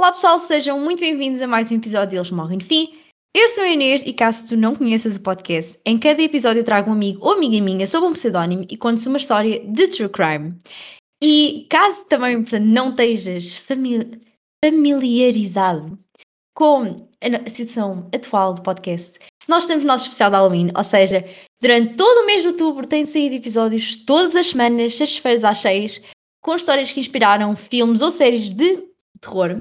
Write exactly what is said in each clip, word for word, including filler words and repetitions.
Olá pessoal, sejam muito bem-vindos a mais um episódio de Eles Morrem no Fim. Eu sou a Inês e caso tu não conheças o podcast, em cada episódio eu trago um amigo ou amiga minha sob um pseudónimo e conto-te uma história de true crime. E caso também, portanto, não estejas famili- familiarizado com a situação atual do podcast, nós temos o nosso especial de Halloween, ou seja, durante todo o mês de outubro têm saído episódios todas as semanas, sextas-feiras às seis, com histórias que inspiraram filmes ou séries de terror.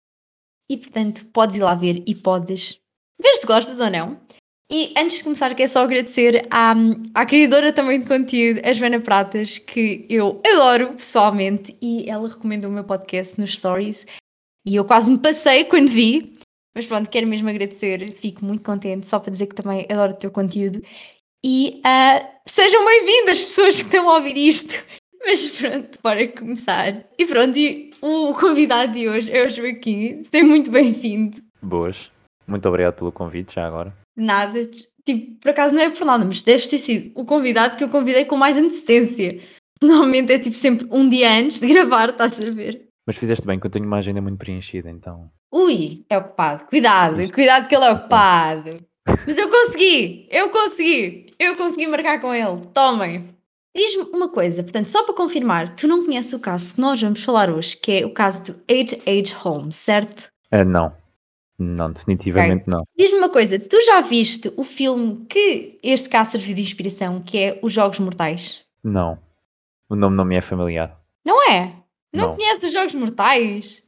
E portanto, podes ir lá ver e podes ver se gostas ou não. E antes de começar, quero só agradecer à, à criadora também de conteúdo, a Joana Pratas, que eu adoro pessoalmente, e ela recomendou o meu podcast nos stories e eu quase me passei quando vi. Mas pronto, quero mesmo agradecer, fico muito contente, só para dizer que também adoro o teu conteúdo. E uh, sejam bem-vindas pessoas que estão a ouvir isto. Mas pronto, bora começar. E pronto, e o convidado de hoje é o Joaquim. Seja muito bem-vindo. Boas. Muito obrigado pelo convite, já agora. Nada, tipo, por acaso não é por nada, mas deve ter sido o convidado que eu convidei com mais antecedência. Normalmente é tipo sempre um dia antes de gravar, estás a ver? Mas fizeste bem, que eu tenho uma agenda muito preenchida, então... Ui, é ocupado. Cuidado, Isto- cuidado que ele é Sim. ocupado. Mas eu consegui, eu consegui, eu consegui marcar com ele. Tomem. Diz-me uma coisa, portanto, só para confirmar, tu não conheces o caso que nós vamos falar hoje, que é o caso do H H. Holmes, certo? Ah, não. Não, definitivamente não. Diz-me uma coisa, tu já viste o filme que este caso serviu de inspiração, que é Os Jogos Mortais? Não. O nome não me é familiar. Não é? Não, Não. conheces Os Jogos Mortais?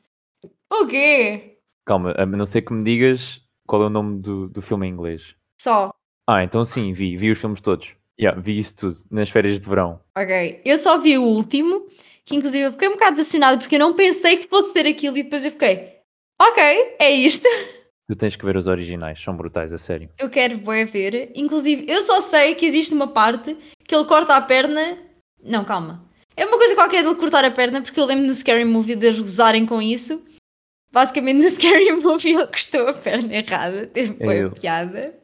O quê? Calma, a não ser que me digas qual é o nome do, do filme em inglês. Só. Ah, então sim, vi. Vi os filmes todos. Yeah, vi isso tudo, nas férias de verão. Ok, eu só vi o último, que inclusive eu fiquei um bocado decepcionada porque eu não pensei que fosse ser aquilo e depois eu fiquei, ok, é isto. Tu tens que ver os originais, são brutais, a sério. Eu quero bué ver, inclusive eu só sei que existe uma parte que ele corta a perna, não, calma, é uma coisa qualquer dele cortar a perna porque eu lembro no Scary Movie de eles gozarem com isso. Basicamente no Scary Movie ele cortou a perna errada, teve bué Eu- piada.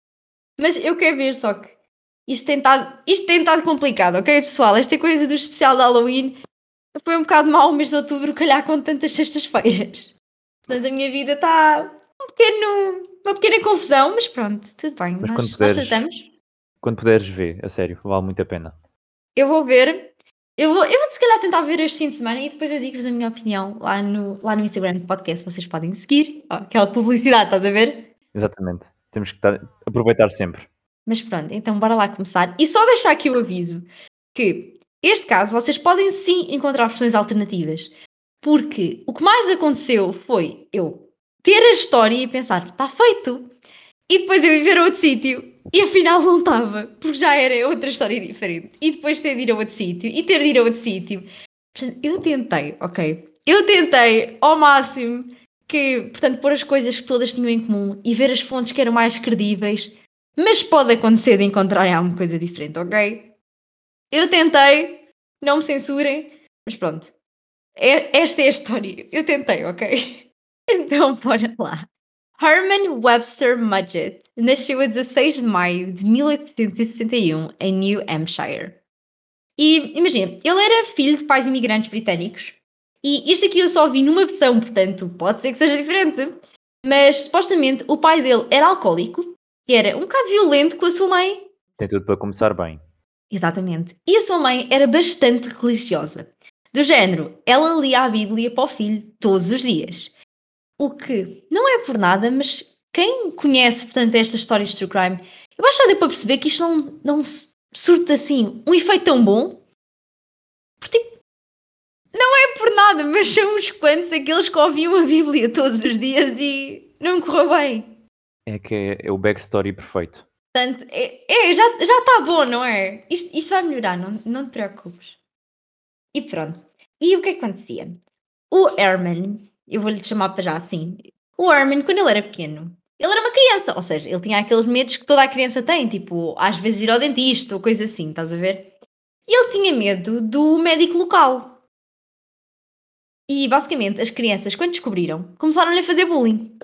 Mas eu quero ver só que isto tem estado, isto tem estado complicado, ok pessoal? Esta coisa do especial de Halloween foi um bocado mau o mês de outubro, calhar com tantas sextas-feiras. Portanto, a minha vida está um pequeno, uma pequena confusão, mas pronto, tudo bem, Mas nós, quando nós puderes- tratamos. Quando puderes ver, a sério, vale muito a pena. Eu vou ver, eu vou, eu vou se calhar tentar ver este fim de semana e depois eu digo-vos a minha opinião lá no, lá no Instagram do podcast, vocês podem seguir, ó, aquela publicidade, estás a ver? Exatamente. Temos que estar- aproveitar sempre. Mas pronto, então bora lá começar. E só deixar aqui o aviso que este caso vocês podem sim encontrar versões alternativas. Porque o que mais aconteceu foi eu ter a história e pensar, está feito. E depois eu ir ver a outro sítio e afinal não estava, porque já era outra história diferente. E depois ter de ir a outro sítio e ter de ir a outro sítio. Portanto, eu tentei, ok? Eu tentei ao máximo que, portanto, pôr as coisas que todas tinham em comum e ver as fontes que eram mais credíveis. Mas pode acontecer de encontrarem alguma coisa diferente, ok? Eu tentei, não me censurem, mas pronto. É- Esta é a história. Eu tentei, ok? Então, bora lá. Herman Webster Mudgett nasceu a dezasseis de maio de mil oitocentos e sessenta e um em New Hampshire. E imagina, ele era filho de pais imigrantes britânicos. E isto aqui eu só vi numa versão, portanto, pode ser que seja diferente. Mas supostamente o pai dele era alcoólico, que era um bocado violento com a sua mãe. Tem tudo para começar bem. Exatamente. E a sua mãe era bastante religiosa. Do género, ela lia a Bíblia para o filho todos os dias. O que não é por nada, mas quem conhece, portanto, estas histórias de true crime, eu acho que já deu para perceber que isto não, não se- surta assim um efeito tão bom. Porque, tipo, não é por nada, mas são uns quantos aqueles que ouviam a Bíblia todos os dias e não correu bem. É que é, é o backstory perfeito. Portanto, é, é, já já está bom, não é? Isto, isto vai melhorar, não, não te preocupes. E pronto. E o que é que acontecia? O Herman, eu vou-lhe chamar para já assim. O Herman, quando ele era pequeno, ele era uma criança, ou seja, ele tinha aqueles medos que toda a criança tem, tipo, às vezes ir ao dentista ou coisa assim, estás a ver? E ele tinha medo do médico local. E basicamente as crianças, quando descobriram, começaram-lhe a fazer bullying.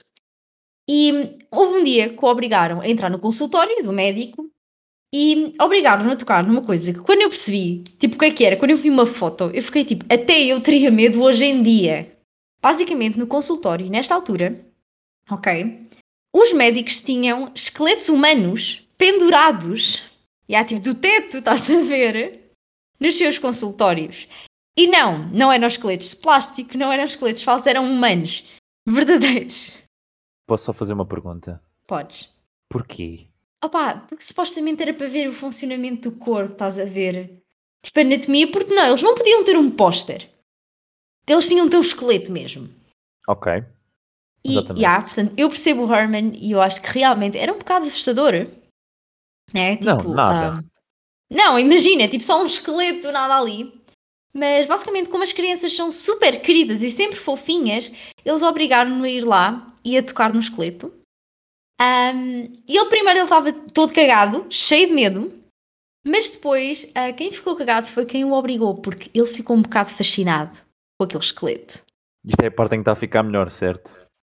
E houve um dia que o obrigaram a entrar no consultório do médico e obrigaram-no a tocar numa coisa que quando eu percebi, tipo, o que é que era, quando eu vi uma foto, eu fiquei tipo, até eu teria medo hoje em dia. basicamente no consultório, nesta altura, ok, os médicos tinham esqueletos humanos pendurados, já, tipo do teto, estás a ver, nos seus consultórios. E não, não eram esqueletos de plástico, não eram esqueletos falsos, eram humanos, verdadeiros. Posso só fazer uma pergunta? Podes. Porquê? Opá, porque supostamente era para ver o funcionamento do corpo, estás a ver? Tipo anatomia, porque não, eles não podiam ter um póster. Eles tinham de ter um esqueleto mesmo. Ok. E, Exatamente. yeah, portanto, eu percebo o Herman e eu acho que realmente era um bocado assustador. Né? Não, Tipo, nada. ah, não, imagina, tipo só um esqueleto do nada ali. Mas basicamente, como as crianças são super queridas e sempre fofinhas, eles obrigaram-no a ir lá e a tocar no esqueleto. Um, e ele primeiro ele estava todo cagado, cheio de medo, mas depois uh, quem ficou cagado foi quem o obrigou, porque ele ficou um bocado fascinado com aquele esqueleto. Isto é a parte em que está a ficar melhor, certo?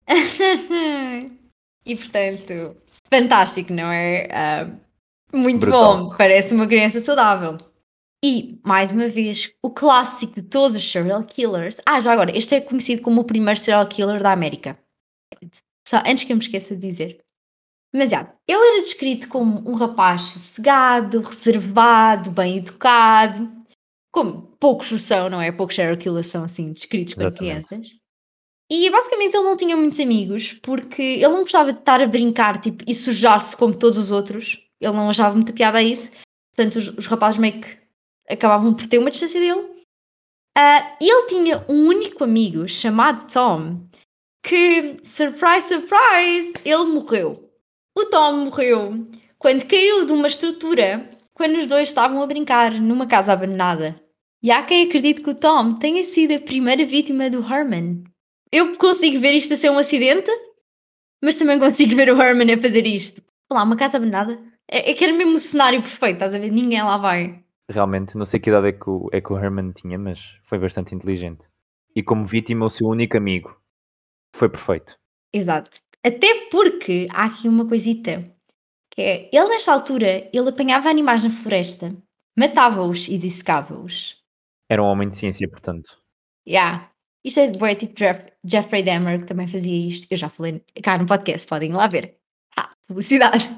E portanto, fantástico, não é? Uh, muito Brutal. bom, parece uma criança saudável. E, mais uma vez, o clássico de todos os serial killers. Ah, já agora, este é conhecido como o primeiro serial killer da América. Só antes que eu me esqueça de dizer. Mas já, ele era descrito como um rapaz sossegado, reservado, bem educado. Como poucos o são, não é? Poucos serial killers são assim descritos para Exatamente. crianças. E basicamente ele não tinha muitos amigos porque ele não gostava de estar a brincar tipo, e sujar-se como todos os outros. Ele não achava muita piada a isso. Portanto, os, os rapazes meio que acabavam por ter uma distância dele. Uh, e ele tinha um único amigo chamado Tom que, surprise, surprise, ele morreu. O Tom morreu quando caiu de uma estrutura quando os dois estavam a brincar numa casa abandonada. E há quem acredite que o Tom tenha sido a primeira vítima do Herman. Eu consigo ver isto a ser um acidente, mas também consigo ver o Herman a fazer isto. Olha lá, uma casa abandonada. É, é que era mesmo o cenário perfeito, estás a ver? Ninguém lá vai. Realmente, não sei que idade é que, o, é que o Herman tinha, mas foi bastante inteligente. E como vítima, o seu único amigo. Foi perfeito. Exato. Até porque há aqui uma coisita. Que é, ele nesta altura, ele apanhava animais na floresta, matava-os e dissecava-os. Era um homem de ciência, portanto. Yeah. Isto é bué tipo Jeff, Jeffrey Dahmer que também fazia isto. Eu já falei cá no podcast, podem ir lá ver. Ah, publicidade.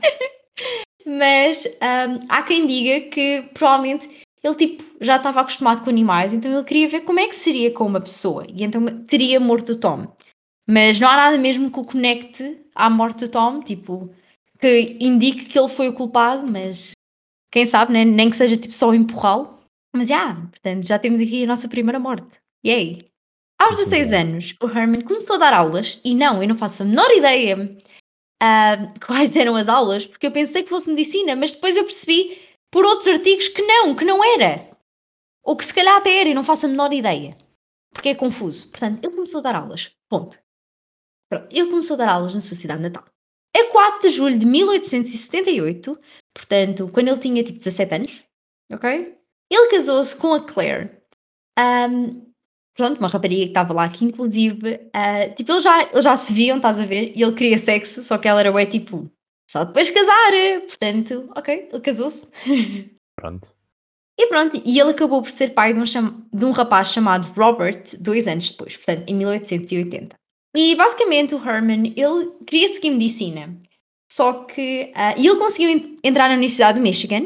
Mas hum, há quem diga que provavelmente ele tipo, já estava acostumado com animais, então ele queria ver como é que seria com uma pessoa. E então teria morto o Tom. Mas não há nada mesmo que o conecte à morte do Tom, tipo, que indique que ele foi o culpado, mas quem sabe, né? Nem que seja tipo só empurrá-lo. Mas já, portanto, já temos aqui a nossa primeira morte. E aí? Aos Isso dezasseis mesmo. anos, o Herman começou a dar aulas, e não, eu não faço a menor ideia ah, quais eram as aulas, porque eu pensei que fosse medicina, mas depois eu percebi por outros artigos que não, que não era. Ou que se calhar até era, e não faço a menor ideia. Porque é confuso. Portanto, ele começou a dar aulas. Ponto. Pronto, ele começou a dar aulas na sua cidade natal. A quatro de julho de mil oitocentos e setenta e oito, portanto, quando ele tinha tipo dezassete anos, ok? Ele casou-se com a Claire. Ahm, pronto, uma rapariga que estava lá, que inclusive, ah, tipo, eles já, eles já se viam, estás a ver? E ele queria sexo, só que ela era ué, tipo, só depois de casar. Portanto, ok, ele casou-se. Pronto. E pronto, e ele acabou por ser pai de um, cham- de um rapaz chamado Robert, dois anos depois, portanto, em mil oitocentos e oitenta. E basicamente o Herman, ele queria seguir medicina, só que, ah, e ele conseguiu en- entrar na Universidade do Michigan,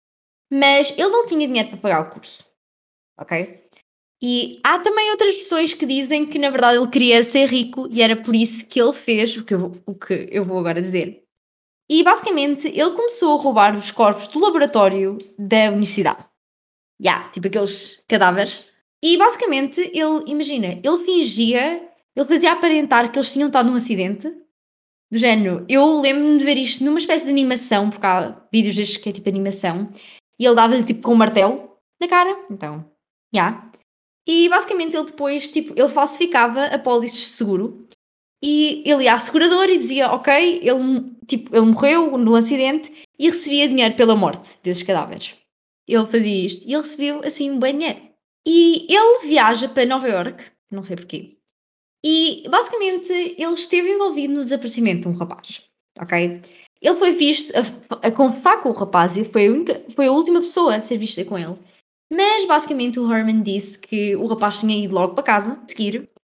mas ele não tinha dinheiro para pagar o curso, ok? E há também outras pessoas que dizem que na verdade ele queria ser rico e era por isso que ele fez o que eu, o que eu vou agora dizer. E basicamente ele começou a roubar os corpos do laboratório da universidade. Já, yeah, tipo aqueles cadáveres. E basicamente ele, imagina, ele fingia, ele fazia aparentar que eles tinham estado num acidente. Do género, eu lembro-me de ver isto numa espécie de animação, porque há vídeos destes que é tipo animação, e ele dava-lhe tipo com um martelo na cara. Então, já. Yeah. E basicamente ele depois, tipo, ele falsificava a pólice de seguro e ele ia à seguradora e dizia, ok, ele, tipo, ele morreu no acidente e recebia dinheiro pela morte desses cadáveres. Ele fazia isto e ele recebeu assim um bom dinheiro. E ele viaja para Nova York, não sei porquê, e basicamente ele esteve envolvido no desaparecimento de um rapaz, ok? Ele foi visto a, a conversar com o rapaz e foi a, única, foi a última pessoa a ser vista com ele. Mas basicamente o Herman disse que o rapaz tinha ido logo para casa, a seguir. Como não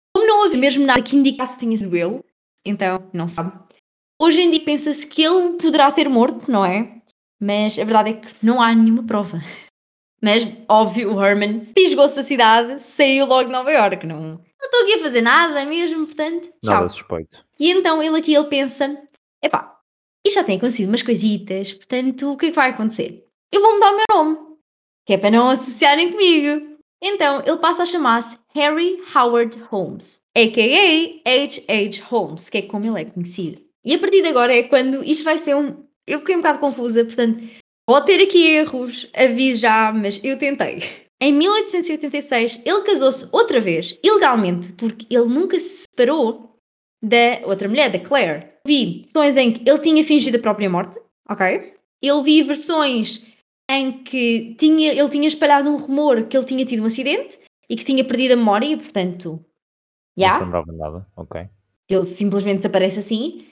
havia mesmo nada que indicasse que tinha sido ele, então não se sabe. Hoje em dia pensa-se que ele poderá ter morto, não é? Mas a verdade é que não há nenhuma prova. Mas, óbvio, o Herman pisgou-se da cidade, saiu logo de Nova Iorque. Não, não estou aqui a fazer nada mesmo, portanto, Nada tchau. suspeito. E então ele aqui ele pensa: epá, isto já tem acontecido umas coisitas, portanto, o que é que vai acontecer? Eu vou mudar o meu nome, que é para não associarem comigo. Então ele passa a chamar-se Harry Howard Holmes, a.k.a. H H. Holmes, que é como ele é conhecido. E a partir de agora é quando isto vai ser um... Eu fiquei um bocado confusa, portanto, pode ter aqui erros, aviso já, mas eu tentei. Em mil oitocentos e oitenta e seis, ele casou-se outra vez, ilegalmente, porque ele nunca se separou da outra mulher, da Claire. Vi versões em que ele tinha fingido a própria morte, ok? Eu vi versões em que tinha, ele tinha espalhado um rumor que ele tinha tido um acidente e que tinha perdido a memória e, portanto, já, Não se yeah, lembrava de nada. Ok. ele simplesmente desaparece assim.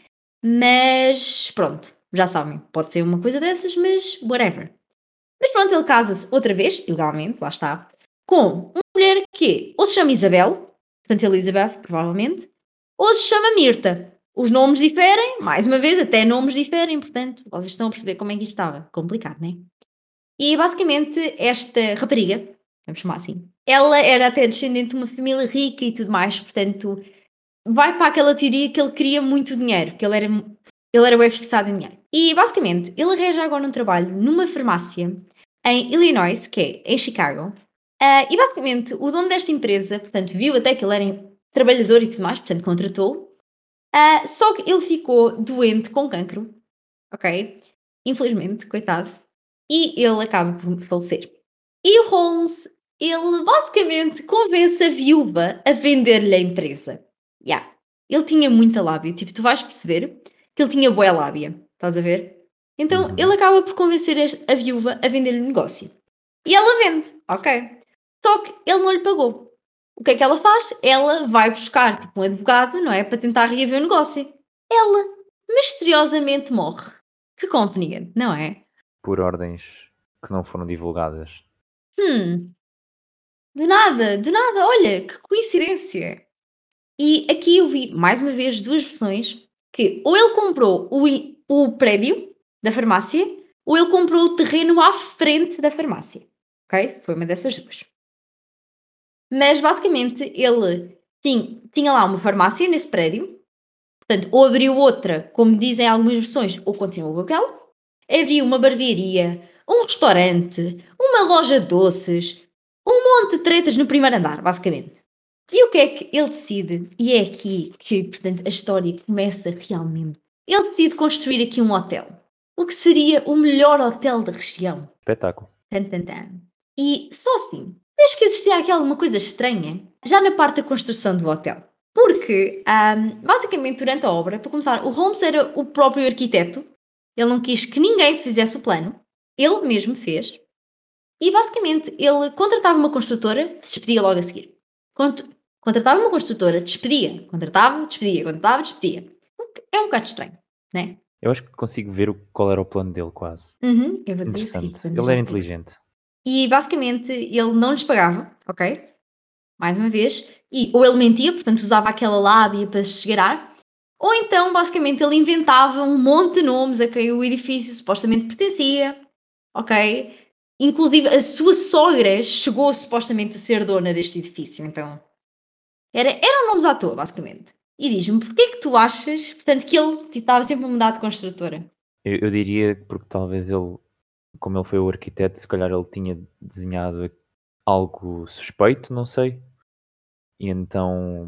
Mas, pronto, já sabem, pode ser uma coisa dessas, mas whatever. Mas pronto, ele casa-se outra vez, ilegalmente, lá está, com uma mulher que ou se chama Isabel, portanto Elizabeth, provavelmente, ou se chama Mirta. Os nomes diferem, mais uma vez, até nomes diferem, portanto, vocês estão a perceber como é que isto estava. Complicado, não é? E basicamente, esta rapariga, vamos chamar assim, ela era até descendente de uma família rica e tudo mais, portanto, vai para aquela teoria que ele queria muito dinheiro, que ele era, ele era bem fixado em dinheiro. E basicamente, ele arranja agora um trabalho numa farmácia em Illinois, que é em Chicago. Uh, e basicamente, o dono desta empresa, portanto, viu até que ele era trabalhador e tudo mais, portanto, contratou. Uh, só que ele ficou doente com cancro, ok? Infelizmente, coitado. E ele acaba por falecer. E o Holmes, ele basicamente convence a viúva a vender-lhe a empresa. Yeah. Ele tinha muita lábia. Tipo, tu vais perceber que ele tinha boa lábia. Estás a ver? Então, Uhum. ele acaba por convencer a viúva a vender-lhe o negócio. E ela vende, ok. Só que ele não lhe pagou. O que é que ela faz? Ela vai buscar, tipo, um advogado, não é? Para tentar reaver o negócio. Ela misteriosamente morre. Que conveniente, não é? Por ordens que não foram divulgadas. Hum, do nada, do nada, olha, que coincidência. E aqui eu vi, mais uma vez, duas versões, que ou ele comprou o, i- o prédio da farmácia, ou ele comprou o terreno à frente da farmácia. Ok? Foi uma dessas duas. Mas, basicamente, ele tinha, tinha lá uma farmácia nesse prédio, portanto, ou abriu outra, como dizem algumas versões, ou continuou com aquela. Abriu uma barbearia, um restaurante, uma loja de doces, um monte de tretas no primeiro andar, basicamente. E o que é que ele decide? E é aqui que, portanto, a história começa realmente. Ele decide construir aqui um hotel. O que seria o melhor hotel da região. Espetáculo. Tan, tan, tan. E só assim, desde que existia aqui alguma coisa estranha, já na parte da construção do hotel. Porque, ahm, basicamente, durante a obra, para começar, o Holmes era o próprio arquiteto. Ele não quis que ninguém fizesse o plano. Ele mesmo fez. E, basicamente, ele contratava uma construtora, despedia logo a seguir. Cont- contratava uma construtora, despedia. Contratava, despedia. Contratava, despedia. O que é um bocado estranho, não é? Eu acho que consigo ver o- qual era o plano dele, quase. Uhum, eu vou dizer a seguir, Interessante. vamos Ele já era ver. inteligente. E, basicamente, ele não lhes pagava, ok? Mais uma vez. E, ou ele mentia, portanto, usava aquela lábia para se esgueirar. Ou então, basicamente, ele inventava um monte de nomes a quem o edifício supostamente pertencia, ok? Inclusive, a sua sogra chegou supostamente a ser dona deste edifício, então... Era, eram nomes à toa, basicamente. E diz-me, porquê que tu achas, portanto, que ele estava sempre a mudar de construtora? Eu, eu diria porque talvez ele, como ele foi o arquiteto, se calhar ele tinha desenhado algo suspeito, não sei. E então,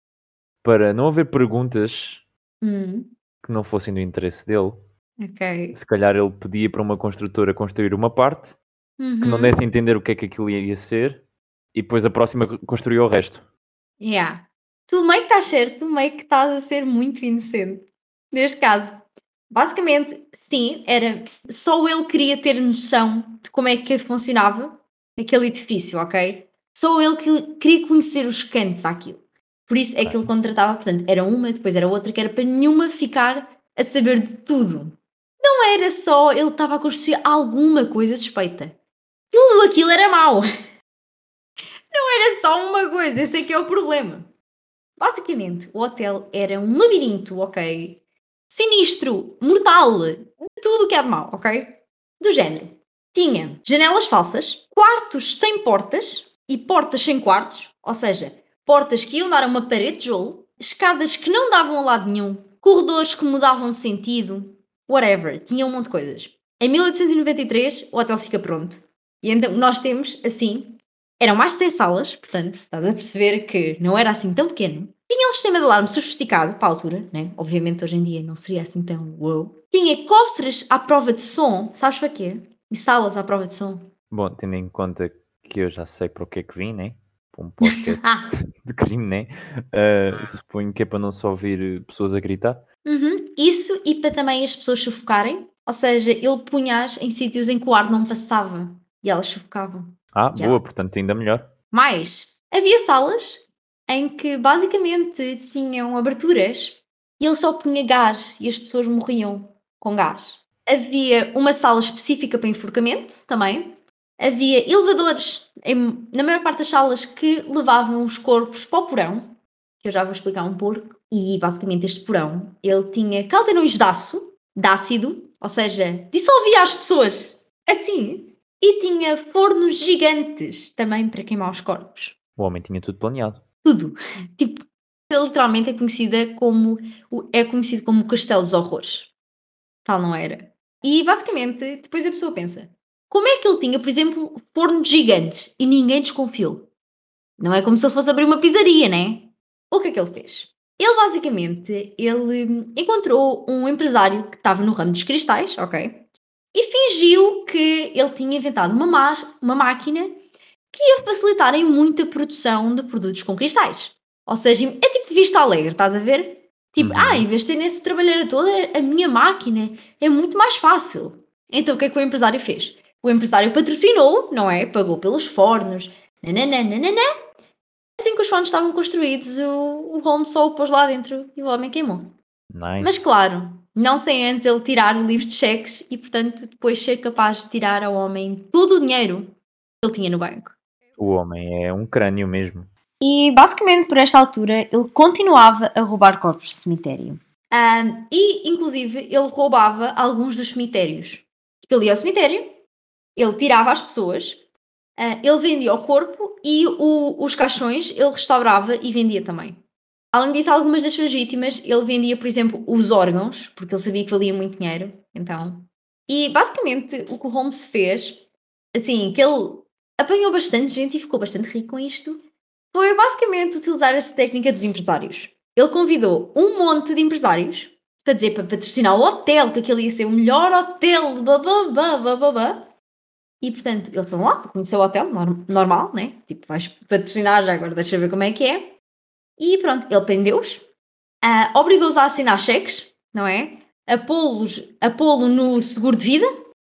para não haver perguntas Hum, que não fossem do interesse dele, ok. se calhar ele pedia para uma construtora construir uma parte que não Uhum. desse a entender o que é que aquilo ia ser e depois a próxima construía o resto. Yeah. Tu meio que estás certo, tu meio que estás a ser muito inocente. Neste caso. Basicamente, sim, era só ele queria ter noção de como é que funcionava aquele edifício, ok? Só ele que queria conhecer os cantos àquilo. Por isso é que ele Ok. contratava, portanto, era uma, depois era outra, que era para nenhuma ficar a saber de tudo. Não era só ele estava a construir alguma coisa suspeita. Tudo aquilo era mau. Não era só uma coisa, esse é que é o problema. Basicamente, o hotel era um labirinto, ok? Sinistro, mortal, tudo o que é de mau, ok? Do género. Tinha janelas falsas, quartos sem portas e portas sem quartos, ou seja, portas que iam dar a uma parede de tijolo, escadas que não davam a lado nenhum, corredores que mudavam de sentido, whatever, tinha um monte de coisas. Em mil oitocentos e noventa e três, o hotel fica pronto. E então nós temos, assim, eram mais de cem salas, portanto, estás a perceber que não era assim tão pequeno. Tinha um sistema de alarme sofisticado para a altura, né? Obviamente hoje em dia não seria assim tão wow. Tinha cofres à prova de som, sabes para quê? E salas à prova de som. Bom, tendo em conta que eu já sei para o que é que vim, né? Para um podcast Ah, de crime, né? Ah, suponho que é para não só ouvir pessoas a gritar. uhum. Isso e para também as pessoas sufocarem. Ou seja, ele punha-as em sítios em que o ar não passava e elas sufocavam. Ah, Já. boa, portanto ainda melhor. Mais, havia salas em que basicamente tinham aberturas e ele só punha gás e as pessoas morriam com gás. Havia uma sala específica para enforcamento também. Havia elevadores em- na maior parte das salas que levavam os corpos para o porão, que eu já vou explicar um pouco. E basicamente este porão, ele tinha caldeirões de aço, de ácido, ou seja, dissolvia as pessoas assim. E tinha fornos gigantes também para queimar os corpos. O homem tinha tudo planeado. Tudo. Tipo, literalmente é conhecida como o- é conhecido como o Castelo dos Horrores. Tal não era. E basicamente, depois a pessoa pensa: como é que ele tinha, por exemplo, fornos gigantes e ninguém desconfiou? Não é como se ele fosse abrir uma pizzaria, né? O que é que ele fez? Ele basicamente, ele hum, encontrou um empresário que estava no ramo dos cristais, ok? E fingiu que ele tinha inventado uma, ma- uma máquina que ia facilitar em muita produção de produtos com cristais. Ou seja, é tipo vista alegre, estás a ver? Tipo, ah, Uhum. em vez de ter nesse trabalheiro todo, a minha máquina é muito mais fácil. Então o que é que o empresário fez? O empresário patrocinou, não é? Pagou pelos fornos, nananã, nananã. Assim que os fornos estavam construídos, o, o Holmes só o pôs lá dentro e o homem queimou. Mas Nice. claro, não sem antes ele tirar o livro de cheques e, portanto, depois ser capaz de tirar ao homem todo o dinheiro que ele tinha no banco. O homem é um crânio mesmo. E basicamente por esta altura ele continuava a roubar corpos do cemitério. Ah, e inclusive ele roubava alguns dos cemitérios. Tipo, ele ia ao cemitério, ele tirava as pessoas, ah, ele vendia o corpo e o- os caixões ele restaurava e vendia também. Além disso, algumas das suas vítimas ele vendia, por exemplo, os órgãos, porque ele sabia que valia muito dinheiro. Então, e basicamente o que o Holmes fez, assim, que ele apanhou bastante gente e ficou bastante rico com isto, foi basicamente utilizar essa técnica dos empresários. Ele convidou um monte de empresários para dizer para patrocinar o hotel, que aquele ia ser o melhor hotel, bababá, bababá. E portanto, eles foram lá para conhecer o hotel, norm- normal, né? Tipo, vais patrocinar já agora, deixa eu ver como é que é. E pronto, ele prendeu-os, ah, obrigou-os a assinar cheques, não é? A pô-los a pô-lo no seguro de vida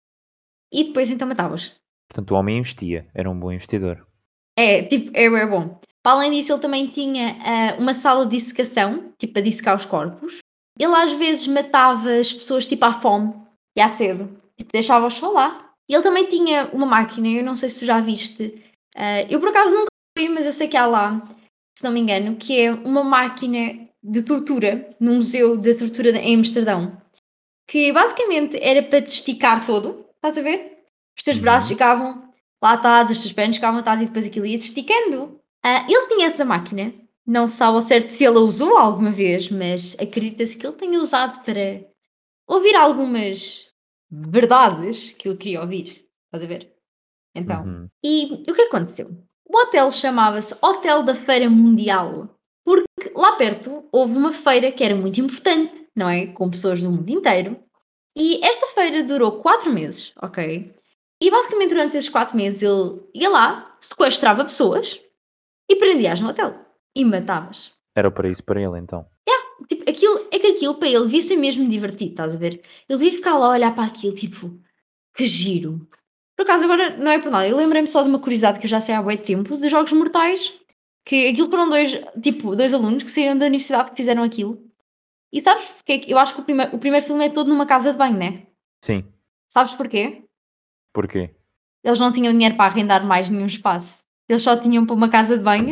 e depois então matava-os. Portanto, o homem investia. Era um bom investidor. É, tipo, é, é bom. Para além disso, ele também tinha ah, uma sala de dissecação, tipo, para dissecar os corpos. Ele às vezes matava as pessoas, tipo, à fome e à sede. Tipo, deixava-os só lá. E ele também tinha uma máquina, eu não sei se tu já viste. ah, eu, por acaso, nunca vi, mas eu sei que há lá, se não me engano, que é uma máquina de tortura, num museu de tortura em Amsterdão. Que basicamente era para te esticar todo, estás a ver? Os teus braços Uhum. ficavam lá atados, as tuas pernas ficavam atadas e depois aquilo ia-te esticando. Ah, ele tinha essa máquina, não se sabe ao certo se ele a usou alguma vez, mas acredita-se que ele tenha usado para ouvir algumas verdades que ele queria ouvir, estás a ver? Então, Uhum. e o que aconteceu? O hotel chamava-se Hotel da Feira Mundial, porque lá perto houve uma feira que era muito importante, não é? Com pessoas do mundo inteiro. E esta feira durou quatro meses, ok? E basicamente durante esses quatro meses ele ia lá, sequestrava pessoas e prendia-as no hotel. E matavas. Era para isso para ele, então. Tipo, aquilo, é que aquilo para ele devia ser mesmo divertido, estás a ver? Ele devia ficar lá a olhar para aquilo, tipo, que giro. Por acaso, agora não é por nada. Eu lembrei-me só de uma curiosidade que eu já sei há muito tempo, de Jogos Mortais, que aquilo foram dois, tipo, dois alunos que saíram da universidade que fizeram aquilo. E sabes porque é que eu acho que o primeiro, o primeiro filme é todo numa casa de banho, né? Sim. Sabes porquê? Porquê? Eles não tinham dinheiro para arrendar mais nenhum espaço. Eles só tinham para uma casa de banho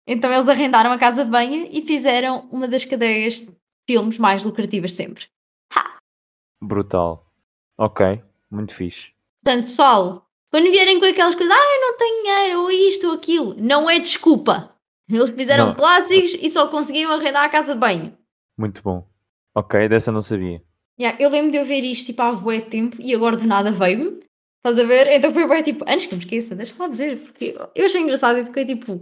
Então eles arrendaram a casa de banho e fizeram uma das cadeias de filmes mais lucrativas sempre. Ha! Brutal. Ok, muito fixe. Portanto, pessoal, quando vierem com aquelas coisas, ah, eu não tenho dinheiro, ou isto ou aquilo, não é desculpa. Eles fizeram Não, clássicos e só conseguiam arrendar a casa de banho. muito bom. Ok, dessa não sabia. Yeah, eu lembro de eu ver isto tipo há bué de tempo e agora do nada veio-me. Estás a ver? Então foi bué tipo, antes que me esqueça, deixa lá dizer, porque eu achei engraçado e fiquei tipo,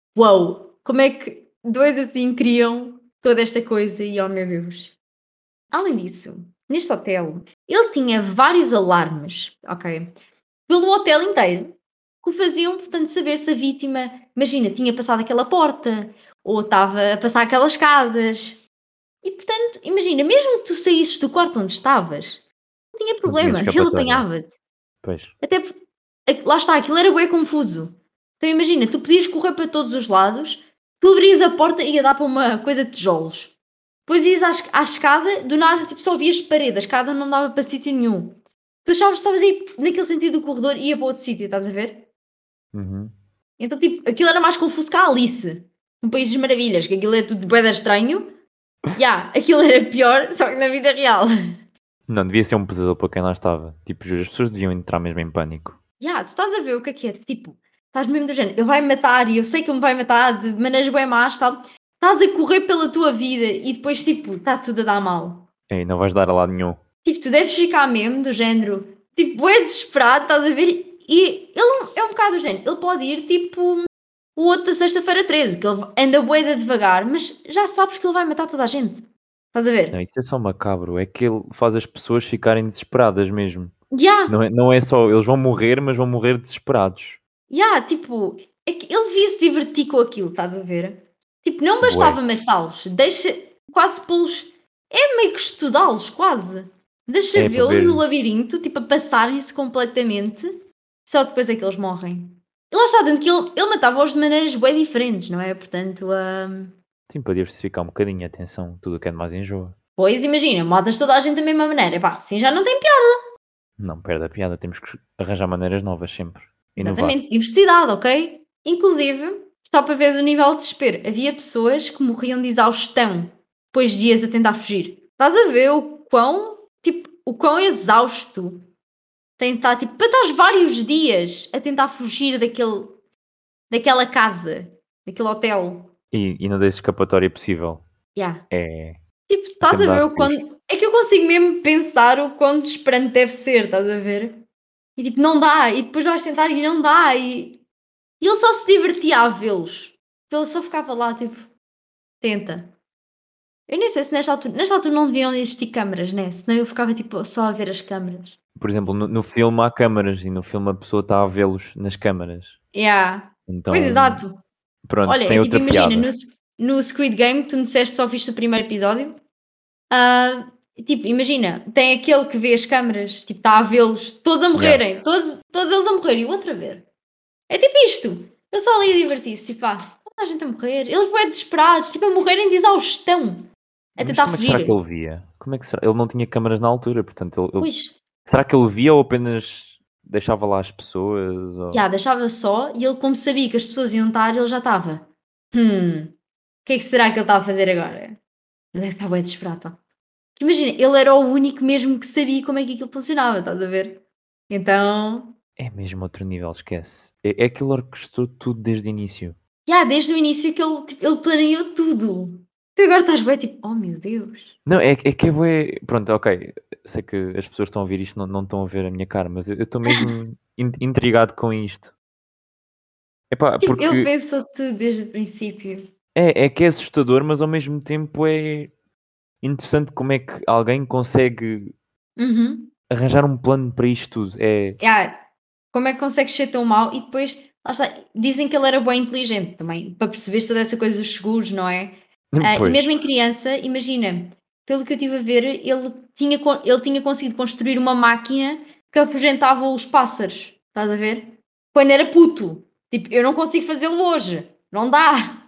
uau, como é que dois assim criam toda esta coisa e oh meu Deus. Além disso, neste hotel, ele tinha vários alarmes, ok? Pelo hotel inteiro, que o faziam, portanto, saber se a vítima, imagina, tinha passado aquela porta ou estava a passar aquelas escadas. E, portanto, imagina, mesmo que tu saísses do quarto onde estavas, não tinha Não tinha problema, ele escapatória. apanhava-te. Pois. Até porque, aqu- lá está, aquilo era bem confuso. Então imagina, tu podias correr para todos os lados, tu abrias a porta e ia dar para uma coisa de tijolos. Depois ias à, es- à escada, do nada tipo, só vias parede, a escada não dava para sítio nenhum. Tu achavas que estavas aí naquele sentido do corredor e ia para outro sítio, estás a ver? Uhum. Então tipo, aquilo era mais confuso que a Alice, no País das Maravilhas, que aquilo é tudo bué de estranho. Já, aquilo era pior, só que na vida real. Não, devia ser um pesadelo para quem lá estava. Tipo, juro, as pessoas deviam entrar mesmo em pânico. Já, tu estás a ver o que é que é? Tipo, estás mesmo do género, ele vai me matar e eu sei que ele me vai matar de maneiras bem más, tal. Estás a correr pela tua vida e depois, tipo, está tudo a dar mal. Ei, não vais dar a lado nenhum. Tipo, tu deves ficar mesmo do género, tipo, é desesperado, estás a ver? E ele é um bocado do género, ele pode ir tipo o outro da sexta-feira treze, que ele anda bué de devagar, mas já sabes que ele vai matar toda a gente. Estás a Não, ver? isso é só macabro. É que ele faz as pessoas ficarem desesperadas mesmo. Já, Não é, não é só, eles vão morrer, mas vão morrer desesperados. já, tipo, é que ele devia se divertir com aquilo, estás a ver? Tipo, não Bué. bastava matá-los, deixa quase pô-los, é meio que estudá-los, quase. Deixa É para vê-los no ver. labirinto, tipo, a passarem-se completamente, só depois é que eles morrem. E lá está, dentro que ele, ele matava-os de maneiras bem diferentes, não é? Portanto, hum, Sim, para diversificar um bocadinho, atenção, tudo o que é de mais enjoa. pois imagina, matas toda a gente da mesma maneira, pá, assim já não tem piada. Não perde a piada, temos que arranjar maneiras novas sempre. Inovar. Exatamente, diversidade, ok? Inclusive, só para veres o nível de desespero, havia pessoas que morriam de exaustão depois de dias a tentar fugir. Estás a ver o quão, tipo, o quão exausto tem de estar, tipo, para estás vários dias a tentar fugir daquele, daquela casa, daquele hotel. E, e não deixes escapatória possível. Yeah. É. Tipo, Até estás me a dá ver o arrepios. quão... É que eu consigo mesmo pensar o quão desesperante deve ser, estás a ver? E tipo, não dá, e depois vais tentar e não dá, e... E ele só se divertia a vê-los. Ele só ficava lá, tipo, tenta. Eu nem sei se nesta altura, nesta altura não deviam existir câmaras, né? Senão eu ficava, tipo, só a ver as câmaras. Por exemplo, no, no filme há câmaras e no filme a pessoa está a vê-los nas câmaras. Yeah. Pois, Então, exato. pronto, Olha, tem é tipo, outra imagina, piada. no, no Squid Game, tu me disseste que só viste o primeiro episódio. Ah, tipo, imagina, tem aquele que vê as câmaras, tipo, está a vê-los, todos a Yeah. morrerem, todos, todos eles a morrer, e o outro a ver. É tipo isto. Eu só ali a divertir-se, tipo, ah, toda a gente a morrer. Eles vão desesperados, tipo, a morrerem de exaustão. A Mas tentar como é que será que fugir. ele via? Como é que será? Ele não tinha câmaras na altura, portanto, ele, ele- Pois, será que ele via ou apenas deixava lá as pessoas? Ou... já, deixava só e ele, como sabia que as pessoas iam estar, ele já estava. Hum, o que é que será que ele está a fazer agora? Ele deve estar bem desesperado. Tá? Que imagina, ele era o único mesmo que sabia como é que aquilo funcionava, estás a ver? Então, É mesmo outro nível, esquece. É, é que ele orquestrou tudo desde o início. já, desde o início que ele, tipo, ele planeou tudo. Tu agora estás bem tipo, oh meu Deus. Não, é, é que é bué... Pronto, ok. Sei que as pessoas estão a ouvir isto, não, não estão a ver a minha cara, mas eu estou mesmo in- intrigado com isto. Epá, Tipo, ele porque pensou tudo desde o princípio. é, é que é assustador, mas ao mesmo tempo é interessante como é que alguém consegue Uhum. arranjar um plano para isto tudo. É, Yeah. Como é que consegues ser tão mau? E depois, lá está, dizem que ele era bem inteligente também, para perceber toda essa coisa dos seguros, não é? Ah, e pois, mesmo em criança, imagina, pelo que eu estive a ver, ele tinha, co- ele tinha conseguido construir uma máquina que afugentava os pássaros, estás a ver? Quando era puto. Tipo, eu não consigo fazê-lo hoje, não dá.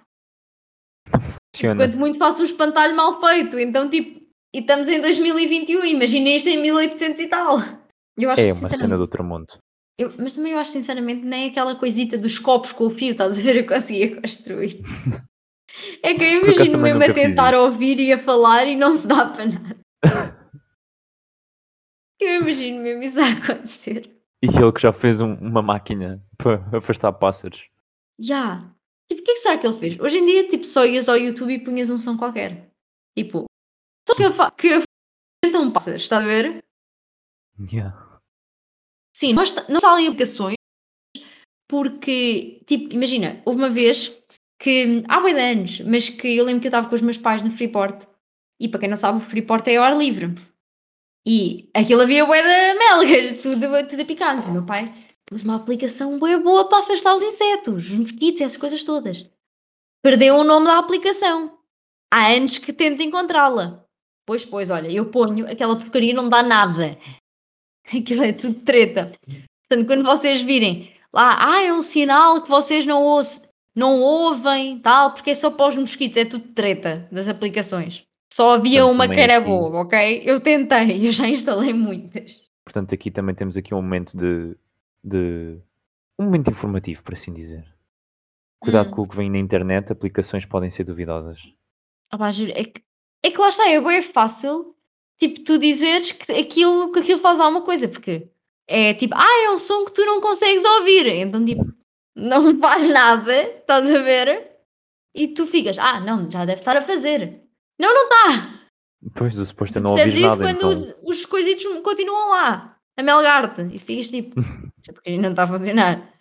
Tipo, funciona. quanto muito faço um espantalho mal feito, então tipo, e estamos em dois mil e vinte e um, imagina isto em mil e oitocentos e tal. Eu acho É que uma cena do sinceramente outro mundo. Eu, mas também eu acho sinceramente nem aquela coisita dos copos com o fio, estás a ver? Eu conseguia construir. É que eu Por acaso imagino também mesmo a nunca fiz tentar isso. ouvir e a falar e não se dá para nada. Eu imagino mesmo isso a acontecer. E ele que já fez um- uma máquina para afastar pássaros. Já. Tipo, o que é que será que ele fez? Hoje em dia, tipo, só ias ao YouTube e punhas um som qualquer. Tipo, só que, fa- que então passas, está a ver? Yeah. Sim, não está, não está ali aplicações porque, tipo, imagina, houve uma vez que, há bué de anos, mas que eu lembro que eu estava com os meus pais no Freeport e para quem não sabe, o Freeport é ao ar livre. E aquilo havia bué de melgas, tudo, tudo a picar-nos. E o meu pai pôs uma aplicação bué boa para afastar os insetos, os mosquitos, essas coisas todas. Perdeu o nome da aplicação. Há anos que tento encontrá-la. Pois, pois, olha, eu ponho, aquela porcaria não dá nada. Aquilo é tudo treta. Portanto, quando vocês virem lá, ah, é um sinal que vocês não, ouçam, não ouvem, tal, porque é só para os mosquitos, é tudo treta das aplicações. Só havia Portanto, uma que também era aqui, boa, ok? Eu tentei, eu já instalei muitas. portanto, aqui também temos aqui um momento de, de um momento informativo, por assim dizer. Cuidado com Hum. o que vem na internet, aplicações podem ser duvidosas. Ah, pá, juro, é que, é que lá está, é bem fácil, tipo, tu dizeres que aquilo, que aquilo faz alguma coisa, porque é tipo, ah, é um som que tu não consegues ouvir, então tipo, não faz nada, estás a ver? E tu ficas, ah, não, já deve estar a fazer. Não, não está! Depois do suposto é Tu não percebes ouvires isso nada, quando então. os, os coisitos continuam lá, a melgar-te, e ficas tipo, "Isto é porque não está a funcionar."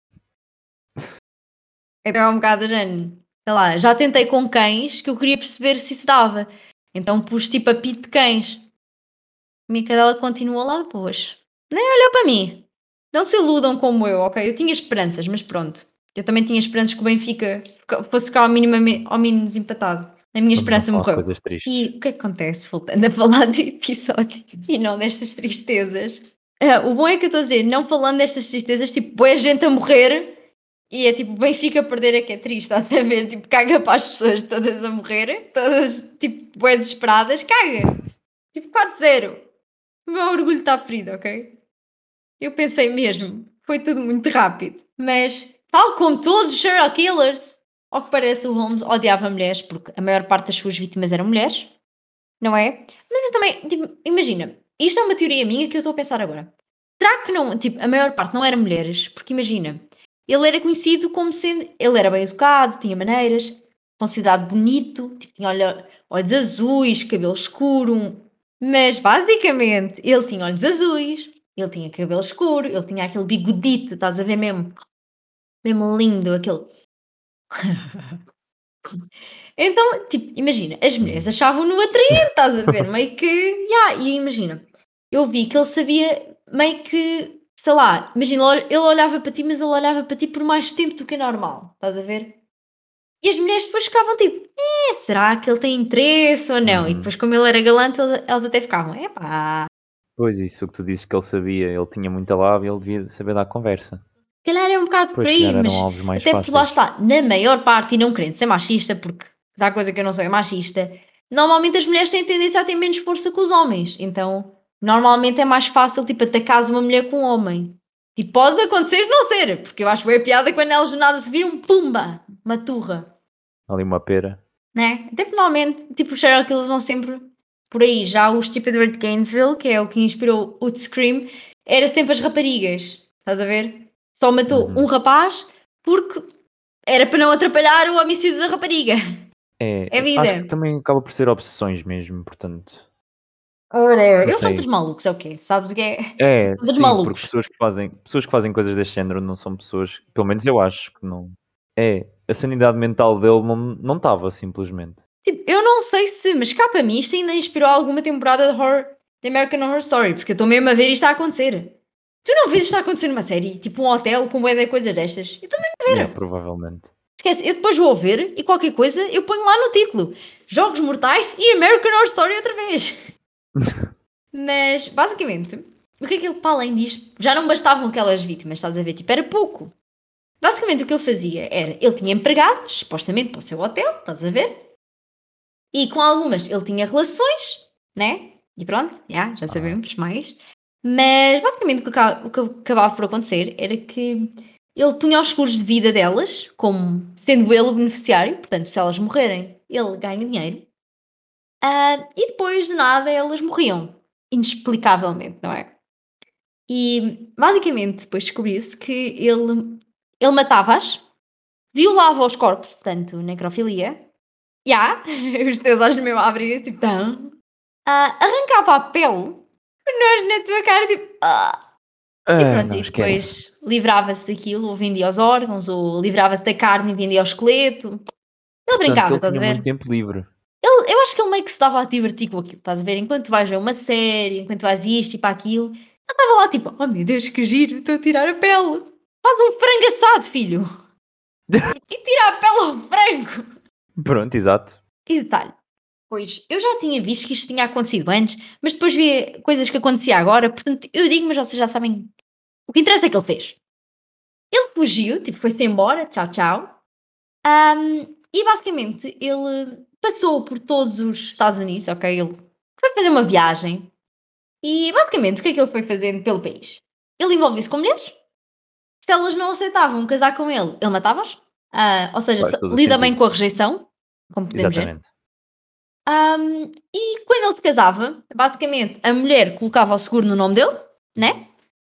Então é um bocado de género. Sei lá, já tentei com cães que eu queria perceber se isso dava. Então pus tipo a pito de cães. A minha cadela continua lá depois. Nem olhou para mim. Não se iludam como eu, ok? Eu tinha esperanças, mas pronto. Eu também tinha esperanças que o Benfica fosse ficar ao mínimo, ao mínimo desempatado. A minha Vamos não esperança falar de morreu. coisas tristes. E o que é que acontece, voltando a falar do episódio e não destas tristezas? Ah, o bom é que eu estou a dizer, não falando destas tristezas, tipo, é gente a morrer e é tipo, Benfica perder é que é triste, estás a ver? Tipo, caga para as pessoas todas a morrer, todas tipo, bué desesperadas, caga. Tipo, quatro zero. O meu orgulho está ferido, ok? Eu pensei mesmo, foi tudo muito rápido. Mas, tal como todos os serial killers, ao que parece, o Holmes odiava mulheres, porque a maior parte das suas vítimas eram mulheres, não é? Mas eu também, tipo, imagina, isto é uma teoria minha que eu estou a pensar agora. Será que não, tipo, a maior parte não eram mulheres? Porque imagina, ele era conhecido como sendo, ele era bem educado, tinha maneiras, considerado bonito, tipo, tinha olho- olhos azuis, cabelo escuro, mas basicamente ele tinha olhos azuis, ele tinha cabelo escuro, ele tinha aquele bigodito, estás a ver mesmo, mesmo lindo, aquele. Então, tipo, imagina, as mulheres Hum. achavam-no atraente, estás a ver? Meio que, yeah, e imagina, eu vi que ele sabia meio que, sei lá, imagina, ele olhava para ti, mas ele olhava para ti por mais tempo do que é normal, estás a ver? E as mulheres depois ficavam tipo, é, será que ele tem interesse ou não? E Uhum. depois, como ele era galante, ele- elas até ficavam, epá, Pois, isso que tu dizes que ele sabia, ele tinha muita lábia, ele devia saber dar conversa. se calhar é um bocado por Pois, se aí, calhar eram mas alvos mais até por lá fáceis. está, na maior parte, e não querendo ser machista, porque se há coisa que eu não sou é machista, normalmente as mulheres têm tendência a ter menos força que os homens, então normalmente é mais fácil, tipo, atacares uma mulher com um homem. E pode acontecer de não ser, porque eu acho bem a piada quando elas do nada se viram, pumba, uma turra, Ali uma pera. né? Até que normalmente, tipo, os serial killers vão sempre por aí. Já o tipo Edward Gainesville, que é o que inspirou o The Scream, era sempre as raparigas, estás a ver? Só matou um Uhum. rapaz porque era para não atrapalhar o homicídio da rapariga. É, É acho que vida. também acaba por ser obsessões mesmo, portanto. Whatever. Não Eles são sei. todos malucos, é o quê? Sabes o que é? É, São todos sim, porque malucos. pessoas que fazem, pessoas que fazem coisas deste género não são pessoas, pelo menos eu acho que não. É, a sanidade mental dele não não estava simplesmente. Tipo, eu não sei se, mas cá para mim isto ainda inspirou alguma temporada de horror, de American Horror Story, porque eu estou mesmo a ver isto a acontecer. Tu não vês isto a acontecer numa série? Tipo um hotel com bué de coisas destas? Eu também não Yeah, ver. provavelmente. Esquece, eu depois vou ver e qualquer coisa eu ponho lá no título. Jogos Mortais e American Horror Story outra vez. Mas, basicamente, o que é que ele, para além disto, já não bastavam aquelas vítimas, estás a ver? Tipo, era pouco. Basicamente o que ele fazia era, ele tinha empregados, supostamente para o seu hotel, estás a ver? E com algumas ele tinha relações, né? E pronto, já, já Ah, sabemos mais. Mas basicamente o que, acaba- o que acabava por acontecer era que ele punha os seguros de vida delas, como sendo ele o beneficiário, portanto, se elas morrerem, ele ganha dinheiro. Ah, e depois de nada elas morriam, inexplicavelmente, não é? E basicamente depois descobriu-se que ele, ele matava-as, violava os corpos, portanto, necrofilia. Já, os teus olhos mesmo a abrir tipo, tão. Ah, arrancava a pele, nós na tua cara, tipo, ah. E Ah, pronto, não, e esquece. depois livrava-se daquilo, ou vendia os órgãos, ou livrava-se da carne e vendia o esqueleto. Ele Portanto, brincava, ele estás a tinha muito ver? tempo livre. Ele, eu acho que ele meio que se estava a divertir com aquilo, estás a ver? Enquanto vais ver uma série, enquanto vais isto e para aquilo, ele estava lá tipo, oh meu Deus, que giro, estou a tirar a pele. Faz um frango assado, filho. E tira a pele ao frango. Pronto, exato. E detalhe, pois, eu já tinha visto que isto tinha acontecido antes, mas depois vi coisas que acontecia agora, portanto, eu digo, mas vocês já sabem. O que interessa é que ele fez. Ele fugiu, tipo, foi-se embora, tchau, tchau. Ahm, e basicamente ele passou por todos os Estados Unidos, ok? Ele foi fazer uma viagem e basicamente o que é que ele foi fazendo pelo país? Ele envolvia-se com mulheres, se elas não aceitavam casar com ele, ele matava-as. Ah, ou seja, Faz se- todo o lida bem sentido. com a rejeição, como podemos ver. Exatamente. Ahm, e quando ele se casava, basicamente a mulher colocava o seguro no nome dele, né?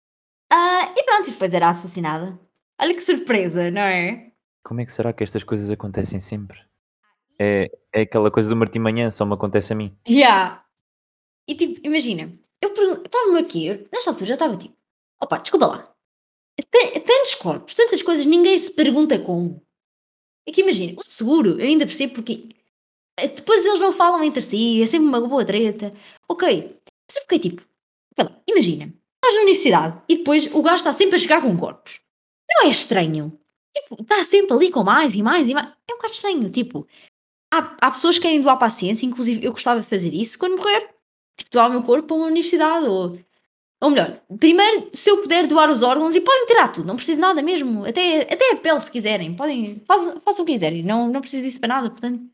Ah, e pronto, e depois era assassinada. Olha que surpresa, não é? Como é que será que estas coisas acontecem sempre? É, é aquela coisa do Martim Manhã, só me acontece a mim. Yeah. E tipo, imagina, eu estava-me aqui, eu, nesta altura já estava tipo, opa, desculpa lá, T- tantos corpos, tantas coisas, ninguém se pergunta como. É que imagina, o seguro, eu ainda percebo porque eh, depois eles não falam entre si, é sempre uma boa treta. Ok, mas eu fiquei tipo, espera lá, imagina, estás na universidade e depois o gajo está sempre a chegar com corpos. Não é estranho? Tipo, está sempre ali com mais e mais e mais. É um bocado estranho, tipo, há, há pessoas que querem doar para a ciência, inclusive eu gostava de fazer isso quando morrer. Tipo, doar o meu corpo para uma universidade ou Ou melhor, primeiro, se eu puder doar os órgãos, e podem tirar tudo, não preciso de nada mesmo, até, até a pele se quiserem, podem, façam, façam o que quiserem, não, não preciso disso para nada, portanto.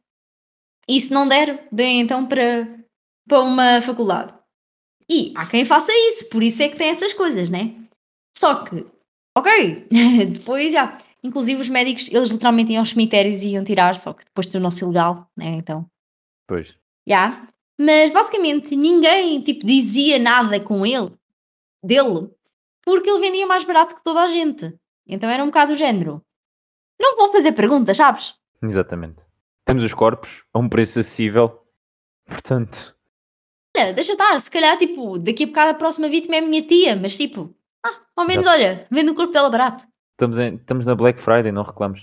E se não der, deem então para, para uma faculdade. E há quem faça isso, por isso é que tem essas coisas, né? Só que, ok, depois já, inclusive os médicos, eles literalmente iam aos cemitérios e iam tirar, só que depois tornou-se ilegal, né? Então, Pois. já. Mas basicamente ninguém, tipo, dizia nada com ele, dele, porque ele vendia mais barato que toda a gente. Então era um bocado o género. Não vou fazer perguntas, sabes? Exatamente. Temos os corpos a um preço acessível, portanto, Olha, deixa estar, se calhar, tipo, daqui a bocado a próxima vítima é a minha tia, mas tipo, ah, ao menos, exato. olha, vendo o corpo dela barato. Estamos, em- estamos na Black Friday, não reclamos.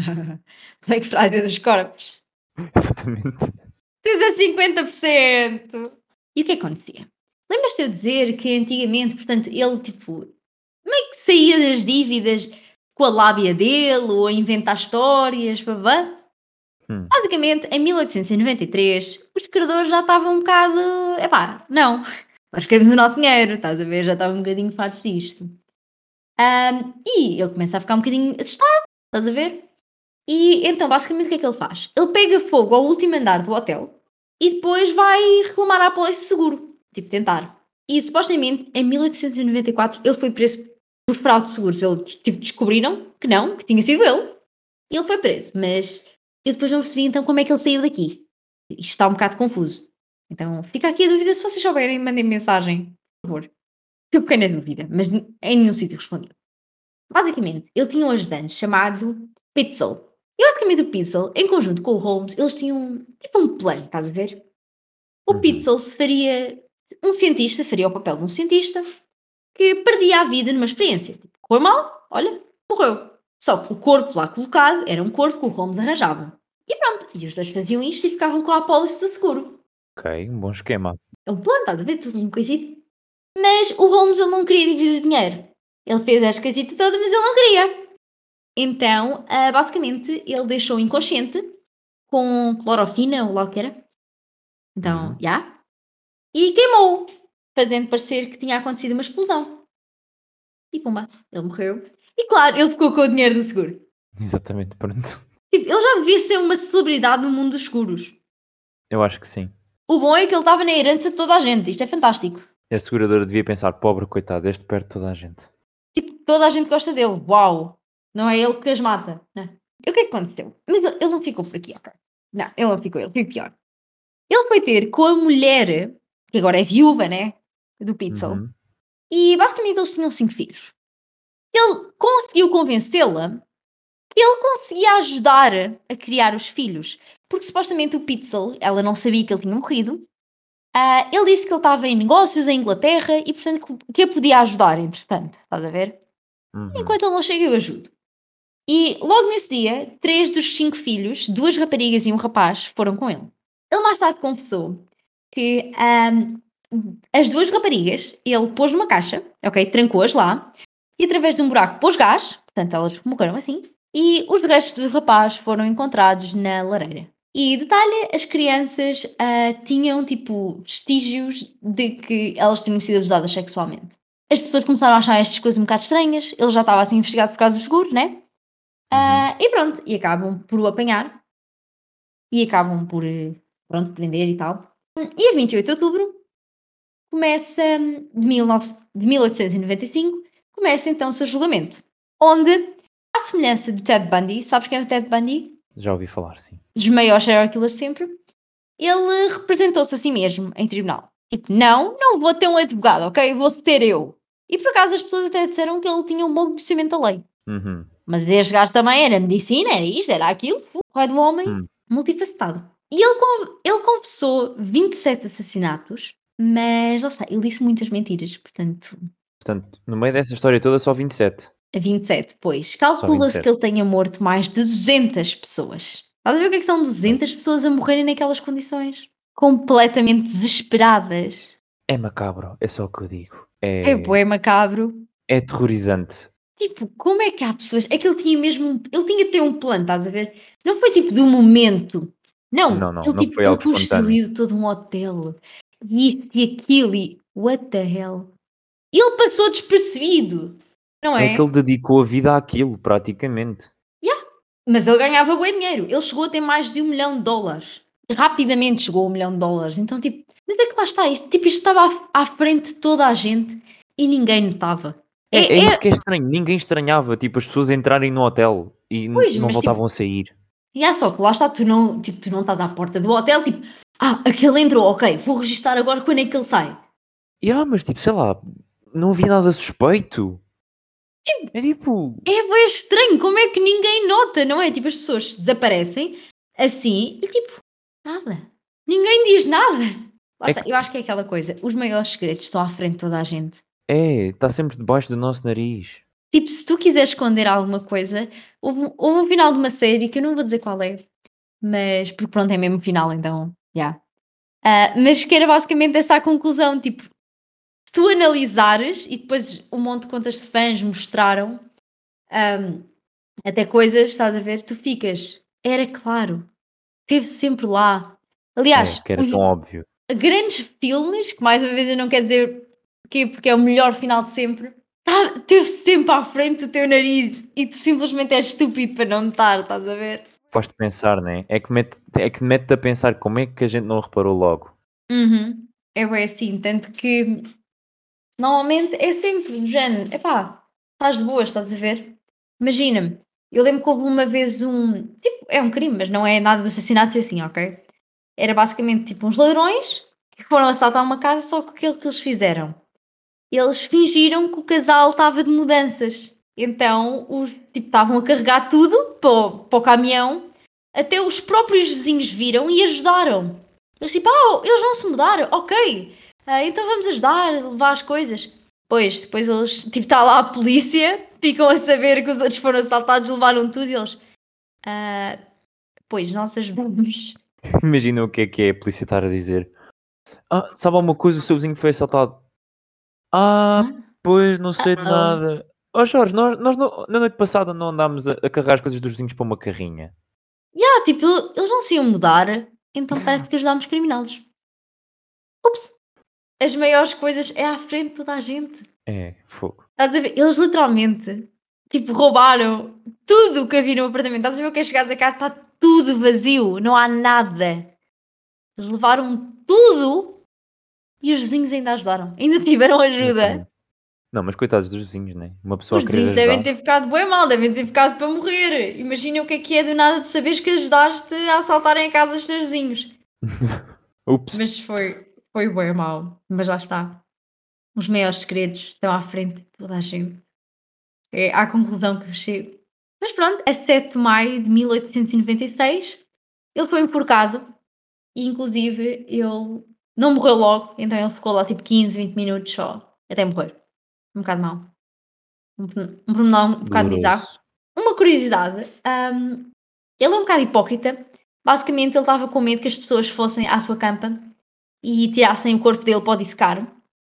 Black Friday dos corpos. Exatamente. Tens a cinquenta por cento. E o que é que acontecia? Lembras-te eu dizer que antigamente, portanto, ele, tipo, meio que saía das dívidas com a lábia dele, ou a inventar histórias, babá? Hum, Basicamente, em mil oitocentos e noventa e três, os credores já estavam um bocado. Epá, não, nós queremos o nosso dinheiro, estás a ver? Já estavam um bocadinho fartos disto. Ahm, e ele começa a ficar um bocadinho assustado, estás a ver? E então, basicamente, o que é que ele faz? Ele pega fogo ao último andar do hotel e depois vai reclamar à polícia de seguro. Tipo, tentar. E supostamente, em mil oitocentos e noventa e quatro, ele foi preso por fraude de seguros. Eles tipo, descobriram que não, que tinha sido ele. E ele foi preso, mas eu depois não percebi então como é que ele saiu daqui. Isto está um bocado confuso. Então fica aqui a dúvida, se vocês souberem, mandem mensagem, por favor. Que pequena dúvida, mas n- em nenhum sítio respondeu. Basicamente, ele tinha um ajudante chamado Pitzel. E basicamente o Pitzel, em conjunto com o Holmes, eles tinham tipo um plano, estás a ver? O uhum. Pitzel se faria um cientista, faria o papel de um cientista que perdia a vida numa experiência. Tipo, correu mal, olha, morreu. Só que o corpo lá colocado era um corpo que o Holmes arranjava. E pronto, e os dois faziam isto e ficavam com a apólice do seguro. Ok, um bom esquema. É um plano, estás a ver? Tudo um coisito. Mas o Holmes ele não queria dividir o dinheiro. Ele fez as coisitas todas, mas ele não queria. Então, ah, basicamente, ele deixou inconsciente com clorofina, ou lá o que era. Então, Uhum. já. E queimou, fazendo parecer que tinha acontecido uma explosão. E pumba, ele morreu. E claro, ele ficou com o dinheiro do seguro. Exatamente, pronto. Tipo, ele já devia ser uma celebridade no mundo dos seguros. Eu acho que sim. O bom é que ele estava na herança de toda a gente. Isto é fantástico. A seguradora devia pensar, pobre coitado, este perde toda a gente. Tipo, toda a gente gosta dele. Uau! Não é ele que as mata, né? E o que é que aconteceu? Mas ele ele não ficou por aqui, ok? Não, ele não ficou, ele foi pior. Ele foi ter com a mulher, que agora é viúva, né? Do Pitzel. Uhum. E basicamente eles tinham cinco filhos. Ele conseguiu convencê-la que ele conseguia ajudar a criar os filhos. Porque supostamente o Pitzel, ela não sabia que ele tinha morrido. Ah, ele disse que ele estava em negócios em Inglaterra e, portanto, que que a podia ajudar, entretanto. Estás a ver? Uhum. Enquanto ele não chega, eu ajudo. E logo nesse dia, três dos cinco filhos, duas raparigas e um rapaz, foram com ele. Ele mais tarde confessou que ahm, as duas raparigas ele pôs numa caixa, ok? Trancou-as lá e através de um buraco pôs gás, portanto elas morreram assim, e os restos do rapaz foram encontrados na lareira. E detalhe, as crianças ah, tinham tipo vestígios de que elas tinham sido abusadas sexualmente. As pessoas começaram a achar estas coisas um bocado estranhas, ele já estava assim investigado por causa dos seguros, né? Ah, e pronto, e acabam por o apanhar e acabam por, eh, pronto, prender e tal. E a vinte e oito de outubro começa, hum, de, mil e nove de mil oitocentos e noventa e cinco, começa então o seu julgamento, onde, à semelhança do Ted Bundy, sabes quem é o Ted Bundy? Já ouvi falar, sim. Dos maiores serial killers sempre, ele representou-se a si mesmo em tribunal. Tipo, não, não vou ter um advogado, ok? Vou ter eu. E por acaso as pessoas até disseram que ele tinha um bom conhecimento da lei. Uhum. Mas este gajo também era medicina, era isto, era aquilo. É do homem Hum. multifacetado. E ele, con- ele confessou vinte e sete assassinatos, mas lá está, ele disse muitas mentiras, portanto, Portanto, no meio dessa história toda, só vinte e sete. a vinte e sete, pois. Só Calcula-se que vinte e sete. ele tenha morto mais de duzentas pessoas. Estás a ver o que é que são duzentas pessoas a morrerem naquelas condições? Completamente desesperadas. É macabro, é só o que eu digo. É É, bué macabro. é aterrorizante. Tipo, como é que há pessoas. É que ele tinha mesmo. um- Ele tinha de ter um plano, estás a ver? Não foi tipo do momento. Não, Não, não, ele não tipo, foi ele algo espontâneo. construiu todo um hotel. E isto e aquilo e. What the hell? E ele passou despercebido. Não É que é? ele dedicou a vida àquilo, praticamente. Yeah. Mas ele ganhava bem dinheiro. Ele chegou a ter mais de um milhão de dólares. Rapidamente chegou a um milhão de dólares. Então, tipo, mas é que lá está. Isto, tipo, isto estava à, à frente de toda a gente e ninguém notava. É, é É, isso é, que é estranho. Ninguém estranhava, tipo, as pessoas entrarem no hotel e n- pois, não mas tipo, voltavam a sair. e é só que lá está, tu não, tipo, tu não estás à porta do hotel, tipo, ah, aquele entrou, ok, vou registar agora quando é que ele sai. E ah, mas tipo, sei lá, não havia nada suspeito. É tipo, É bem estranho, como é que ninguém nota, não é? Tipo, as pessoas desaparecem assim e tipo, nada. Ninguém diz nada. Lá é está, que eu acho que é aquela coisa, os maiores segredos estão à frente de toda a gente. é, está sempre debaixo do nosso nariz. Tipo, se tu quiseres esconder alguma coisa, houve, um- houve um final de uma série que eu não vou dizer qual é, mas porque pronto, é mesmo o final, então, já. Ah, mas que era basicamente essa a conclusão, tipo, se tu analisares, e depois um monte de contas de fãs mostraram ahm, até coisas, estás a ver, tu ficas, era claro, esteve sempre lá. É, Aliás, que era os tão óbvio. grandes filmes, que mais uma vez eu não quero dizer porquê, porque é o melhor final de sempre, tá, teve sempre à frente do teu nariz e tu simplesmente és estúpido para não notar, estás a ver? Faz-te pensar, né? É que mete, é que mete-te a pensar como é que a gente não reparou logo. Uhum. É bem assim, tanto que normalmente é sempre do género, epá, estás de boas, estás a ver? Imagina-me, eu lembro que houve uma vez um, tipo, é um crime, mas não é nada de assassinato, é assim, ok? Era basicamente tipo uns ladrões que foram assaltar uma casa, só que aquilo que eles fizeram, eles fingiram que o casal estava de mudanças. Então, os, tipo, estavam a carregar tudo para o, para o caminhão, até os próprios vizinhos viram e ajudaram. Eles tipo, ah, eles vão se mudar, ok. Ah, então vamos ajudar, levar as coisas. Pois, depois eles, tipo, está lá a polícia, ficam a saber que os outros foram assaltados, levaram tudo e eles, ah, pois, nós ajudamos. Imagina o que é que é a polícia estar a dizer. Ah, sabe alguma coisa? O seu vizinho foi assaltado. Ah, Hã? pois, não sei de Oh. nada. Ó Jorge, nós, nós no- na noite passada não andámos a, a carregar as coisas dos vizinhos para uma carrinha. Yeah, tipo, eles não se iam mudar, então parece que ajudámos criminosos. Ups, as maiores coisas é à frente de toda a gente. É, fogo. Estás a ver? Eles literalmente, tipo, roubaram tudo o que havia no apartamento. Estás a ver o que é chegares a casa? Está tudo vazio, não há nada. Eles levaram tudo E os vizinhos ainda ajudaram. Ainda tiveram ajuda. Exatamente. Não, mas coitados dos vizinhos, né? Uma pessoa Os a querer vizinhos devem ajudar. ter ficado bem mal, devem ter ficado para morrer. Imagina o que é que é do nada de saberes que ajudaste a assaltarem a casa dos teus vizinhos. Ups. Mas foi, foi bem mal. Mas lá está. Os maiores segredos estão à frente de toda a gente. É à conclusão que eu chego. Mas pronto, a sete de maio de mil oitocentos e noventa e seis, ele foi enforcado e inclusive ele não morreu logo, então ele ficou lá tipo quinze, vinte minutos só, até morrer. Um bocado mau. Um, um pormenor um bocado bizarro. Doloroso. Uma curiosidade, hum, ele é um bocado hipócrita. Basicamente ele estava com medo que as pessoas fossem à sua campa e tirassem o corpo dele para o dissecar.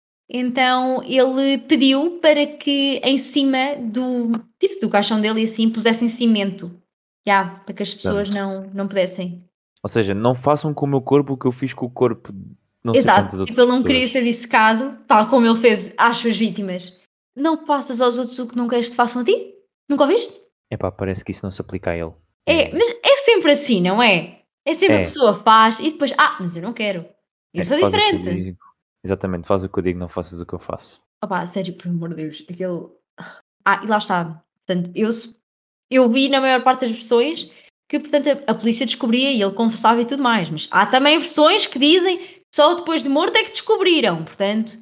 Então ele pediu para que em cima do, tipo, do caixão dele e assim pusessem cimento. Já, para que as pessoas Portanto, não, não pudessem. ou seja, não façam com o meu corpo o que eu fiz com o corpo de não sei quantas Exato, outras tipo, ele não queria pessoas. ser dissecado, tal como ele fez às suas vítimas. Não faças aos outros o que não queres que te façam a ti? Nunca ouviste? Epá, parece que isso não se aplica a ele. É, mas é sempre assim, não é? É sempre a É, pessoa faz e depois, ah, mas eu não quero. Eu é, sou faz o que eu diferente. digo. Exatamente, faz o que eu digo, não faças o que eu faço. Opá, sério, por amor de Deus, aquele. Ah, e lá está. Portanto, eu, eu vi na maior parte das versões que, portanto, a, a polícia descobria e ele confessava e tudo mais. Mas há também versões que dizem que só depois de morto é que descobriram. Portanto,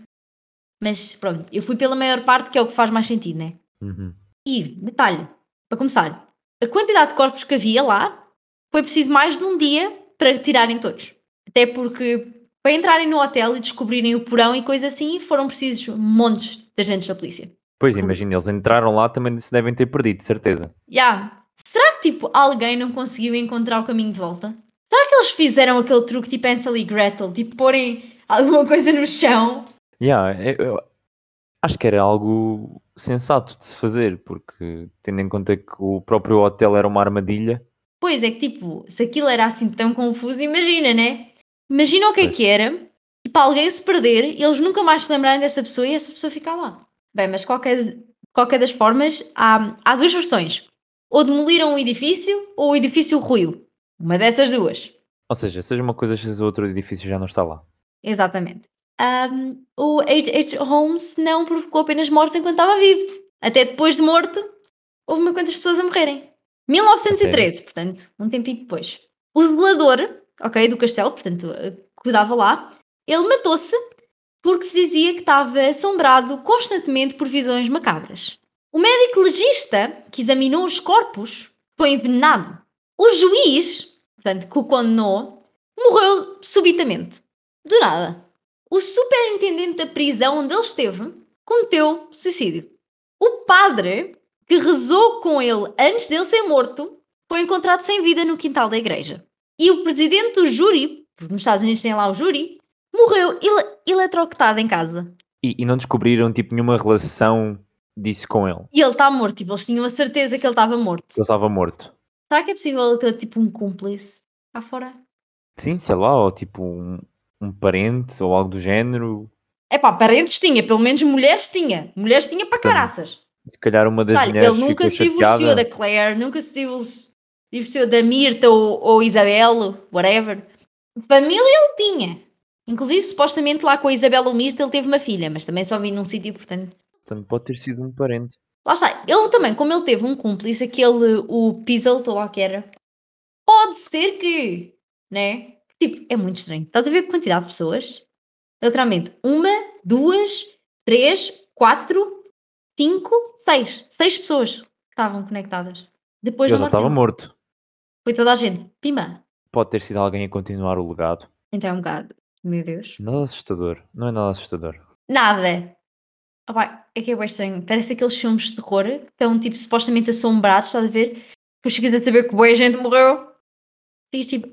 mas pronto, eu fui pela maior parte, que é o que faz mais sentido, né? Uhum. E, detalhe, para começar, a quantidade de corpos que havia lá foi preciso mais de um dia para retirarem todos. Até porque, para entrarem no hotel e descobrirem o porão e coisa assim, foram precisos montes de agentes da polícia. Pois, imagina, eles entraram lá, também se devem ter perdido, de certeza. Já. Será que, tipo, alguém não conseguiu encontrar o caminho de volta? Será que eles fizeram aquele truque tipo Hansel e Gretel? Tipo, porem alguma coisa no chão? Yeah, eu, eu acho que era algo sensato de se fazer, porque tendo em conta que o próprio hotel era uma armadilha. Pois é que, tipo, se aquilo era assim tão confuso, imagina, né? Imagina o que é Pois. que era, tipo, alguém se perder e eles nunca mais se lembrarem dessa pessoa e essa pessoa ficar lá. Bem, mas qualquer, qualquer das formas, há, há duas versões. Ou demoliram o edifício ou o edifício ruiu. Uma dessas duas. Ou seja, seja uma coisa, seja outro edifício já não está lá. Exatamente. Um, o H H. Holmes não provocou apenas mortes enquanto estava vivo. Até depois de morto, houve uma quantas pessoas a morrerem. A sério? mil novecentos e treze, portanto, um tempinho depois. O zelador, ok, do castelo, portanto, eh, cuidava lá, ele matou-se porque se dizia que estava assombrado constantemente por visões macabras. O médico legista que examinou os corpos foi envenenado. O juiz, portanto, que o condenou, morreu subitamente. Do nada. O superintendente da prisão onde ele esteve cometeu suicídio. O padre que rezou com ele antes dele ser morto foi encontrado sem vida no quintal da igreja. E o presidente do júri, porque nos Estados Unidos tem lá o júri, morreu ele eletrocutado em casa. E, e não descobriram tipo nenhuma relação disso com ele. E ele está morto. Tipo, eles tinham a certeza que ele estava morto. Ele estava morto. Será que é possível ele ter tipo um cúmplice cá fora? Sim, sei lá, ou tipo um, um parente ou algo do género. É pá, parentes tinha, pelo menos mulheres tinha. Mulheres tinha para Portanto, caraças. se calhar uma das Olha, mulheres ele nunca ficou se divorciou chateada. da Claire, nunca se divor- divorciou da Mirta ou, ou Isabel, whatever. Família ele tinha. Inclusive, supostamente lá com a Isabel ou Mirta ele teve uma filha, mas também só vi num sítio, portanto. Portanto, pode ter sido um parente. Lá está. Ele também, como ele teve um cúmplice, aquele, o Pizzle, estou lá que era. Pode ser que, né? Tipo, é muito estranho. Estás a ver a quantidade de pessoas? Literalmente, uma, duas, três, quatro, cinco, seis. Seis pessoas que estavam conectadas. Depois Ele da já morte estava dele. morto. Foi toda a gente. Pimba. Pode ter sido alguém a continuar o legado. Então é um bocado. Meu Deus. Nada assustador. Não é nada assustador. Nada. Ah, pá, é que é bem estranho. Parece aqueles filmes de terror que estão tipo supostamente assombrados, estás a ver? Depois ficas a saber que boa gente morreu. Ficas tipo,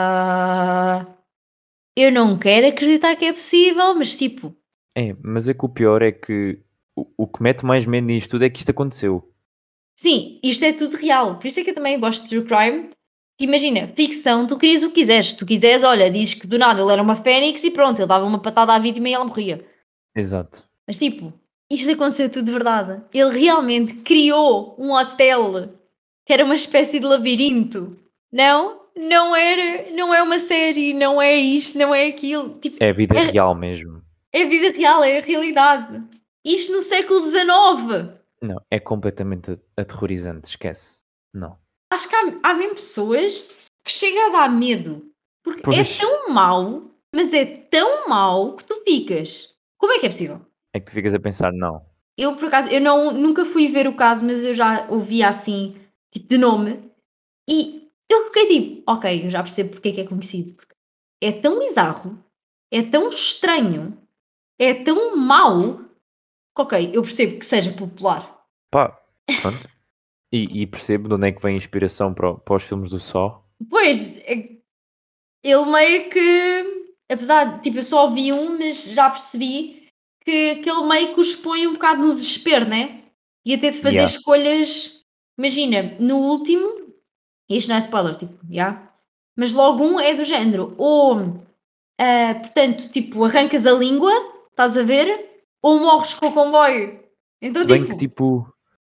ah, eu não quero acreditar que é possível, mas tipo, É, mas é que o pior é que o, o que mete mais medo nisto tudo é que isto aconteceu. sim, isto é tudo real. Por isso é que eu também gosto de true crime. Que imagina, ficção, tu querias o que quiseres. Se tu quiseres, olha, dizes que do nada ele era uma fênix e pronto, ele dava uma patada à vítima e ela morria. Exato. Mas tipo, isto aconteceu tudo de verdade. Ele realmente criou um hotel que era uma espécie de labirinto. Não, não era, não é uma série, não é isto, não é aquilo. Tipo, É a vida é, real mesmo. É a vida real, é a realidade. Isto no século dezenove. Não, é completamente aterrorizante, esquece. Não. Acho que há, há mesmo pessoas que chega a dar medo. Porque é Pois, tão mau, mas é tão mau que tu ficas. Como é que é possível? é que tu ficas a pensar, não. Eu, por acaso, eu não, nunca fui ver o caso, mas eu já ouvia assim, tipo, de nome. E eu fiquei tipo, ok, eu já percebo porque é que é conhecido. Porque é tão bizarro, é tão estranho, é tão mau, que ok, eu percebo que seja popular. Pá, pronto. E, e percebo de onde é que vem a inspiração para, o- para os filmes do Saw. Pois, é- ele meio que, apesar de, tipo, eu só vi um, mas já percebi que, que ele meio que os põe um bocado no desespero, né? E a ter de fazer Yeah. escolhas. Imagina, no último, isto não é spoiler, tipo, já. Mas logo um é do género, ou, ah, portanto, tipo, arrancas a língua, estás a ver? Ou morres com o comboio. Então, Se bem que, tipo, tipo,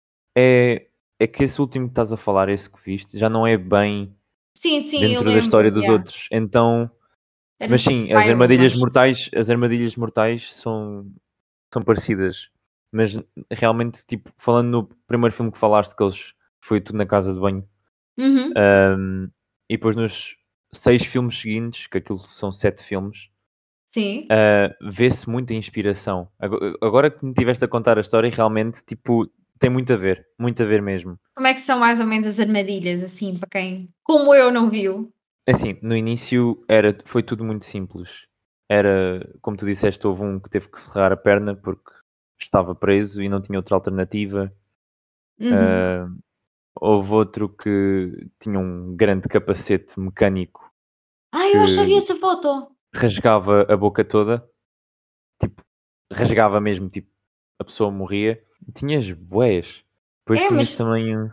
é, é que esse último que estás a falar, esse que viste, já não é bem sim, sim, eu dentro da história lembro, dos já. outros. Então, Era mas sim, as Spiral, armadilhas acho. mortais, as armadilhas mortais são, são parecidas. Mas realmente, tipo, falando no primeiro filme que falaste, que eles foi tudo na casa de banho, Uhum, um, e depois nos seis filmes seguintes, que aquilo são sete filmes, sim. uh, vê-se muita inspiração. Agora, agora que me tiveste a contar a história, realmente, tipo, tem muito a ver, muito a ver mesmo. Como é que são mais ou menos as armadilhas, assim, para quem, como eu, não viu? Assim, no início era, foi tudo muito simples. Era, como tu disseste, houve um que teve que serrar a perna porque estava preso e não tinha outra alternativa. Uhum. Uh, houve outro que tinha um grande capacete mecânico Ah, eu acho que vi que essa foto. rasgava a boca toda, tipo, rasgava mesmo, tipo, a pessoa morria. Tinhas bués. Depois É, tinhas mas também, uh,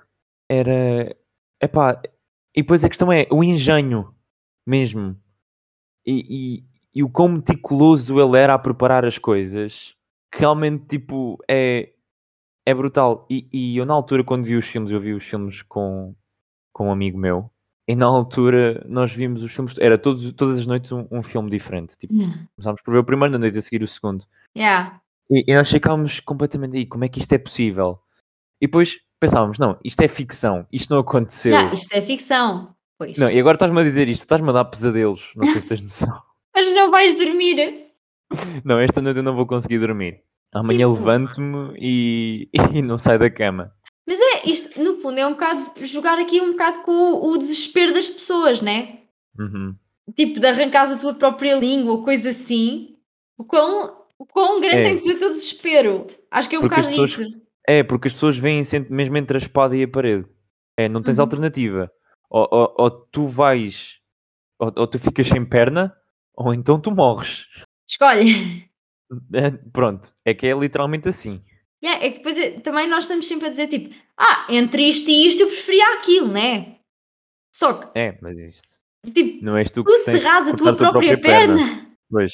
era, epá, e depois a questão é o engenho mesmo. E, e, e o quão meticuloso ele era a preparar as coisas, que realmente, tipo, é, é brutal. E, e eu, na altura, quando vi os filmes, eu vi os filmes com, com um amigo meu, e na altura nós vimos os filmes, era todos, todas as noites um, um filme diferente. Tipo, Hum. começámos por ver o primeiro, na noite a seguir o segundo. Yeah. E, e nós ficámos completamente aí, como é que isto é possível? E depois pensávamos, não, isto é ficção, isto não Yeah, aconteceu. isto é ficção. Não, Pois. e agora estás-me a dizer isto, estás-me a dar pesadelos, não sei se tens noção. Mas não vais dormir. Não, esta noite eu não vou conseguir dormir. Amanhã Tipo, levanto-me e, e não saio da cama. mas é, isto no fundo é um bocado jogar aqui um bocado com o, o desespero das pessoas, né? Uhum. Tipo, de arrancares a tua própria língua ou coisa assim. O quão, o quão grande tem É, de ser o teu desespero. Acho que é um porque as bocado pessoas, isso. é, porque as pessoas veem sempre, mesmo entre a espada e a parede. É, não tens Uhum. alternativa. Ou, ou, ou tu vais, ou, ou tu ficas sem perna, ou então tu morres. Escolhe. É, pronto, é que é literalmente assim. Yeah, é que depois é- também nós estamos sempre a dizer tipo, ah, entre isto e isto eu preferia aquilo, né? Só que, É, mas isto, tipo, não és tu tu que tens que serás a cortar tua a tua própria própria perna. perna. Pois,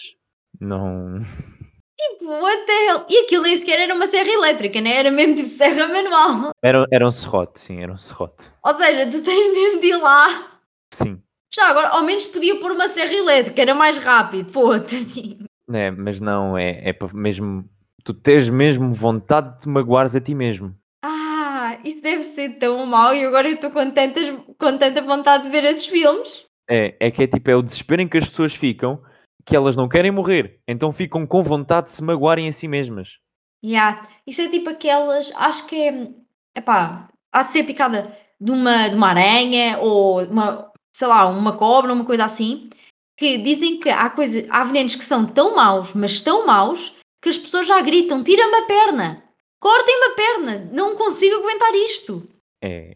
não. Tipo, what the hell? E aquilo nem sequer era uma serra elétrica, né? Era mesmo tipo serra manual. Era, era um serrote, sim, era um serrote. Ou seja, tu tens mesmo de ir lá. Sim. Já agora, ao menos podia pôr uma serra elétrica, era mais rápido. Pô, tadinho. É, mas não, é, é para mesmo. Tu tens mesmo vontade de te magoares a ti mesmo. Ah, isso deve ser tão mau e agora eu estou com, tantas, com tanta vontade de ver esses filmes. É, é que é tipo, é o desespero em que as pessoas ficam que elas não querem morrer, então ficam com vontade de se magoarem a si mesmas. Yeah. Isso é tipo aquelas, acho que é, epá, há de ser picada de uma, de uma aranha ou uma, sei lá, uma cobra, uma coisa assim, que dizem que há coisas, há venenos que são tão maus, mas tão maus, que as pessoas já gritam, tira-me a perna, cortem-me a perna, não consigo aguentar isto. É,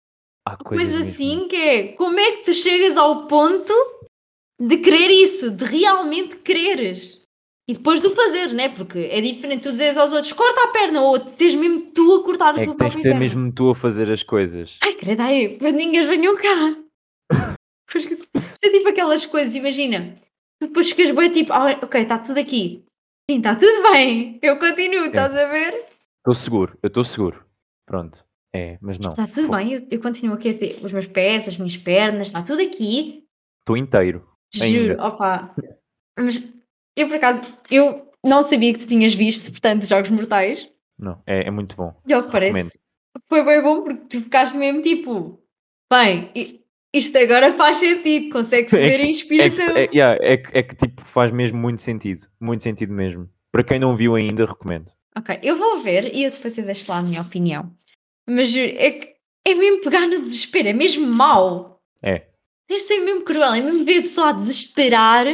há coisas Coisa mesmo. assim que é, como é que tu chegas ao ponto de querer isso, de realmente quereres? E depois tu fazeres, né? Porque é diferente tu dizeres aos outros, corta a perna, ou teres mesmo tu a cortar a É que tua tens de própria ser perna. mesmo tu a fazer as coisas. Ai, credo, ai, para ninguém venham cá. Porque isso é tipo aquelas coisas, imagina. Tu depois ficas bem tipo, ah, ok, está tudo aqui. Sim, está tudo bem. Eu continuo, É, estás a ver? estou seguro, eu estou seguro. Pronto. É, mas não. Está tudo bem, eu, eu continuo aqui a ter os meus pés, as minhas pernas, está tudo aqui. Estou inteiro. Juro, Ainda. opa. Mas eu por acaso, eu não sabia que tu tinhas visto, portanto, Jogos Mortais. Não, é, é muito bom. Já o que Recomendo. parece. Foi bem bom porque tu ficaste mesmo tipo, bem, i- isto agora faz sentido, consegue-se É ver a que, é, que, inspiração. é, yeah, é, que, é que tipo faz mesmo muito sentido. Muito sentido mesmo. Para quem não viu ainda, recomendo. Ok, eu vou ver e eu depois eu deixo lá a minha opinião. Mas é que é mesmo pegar no desespero, é mesmo mau. É. Deve ser mesmo cruel, é mesmo ver a pessoa a desesperar.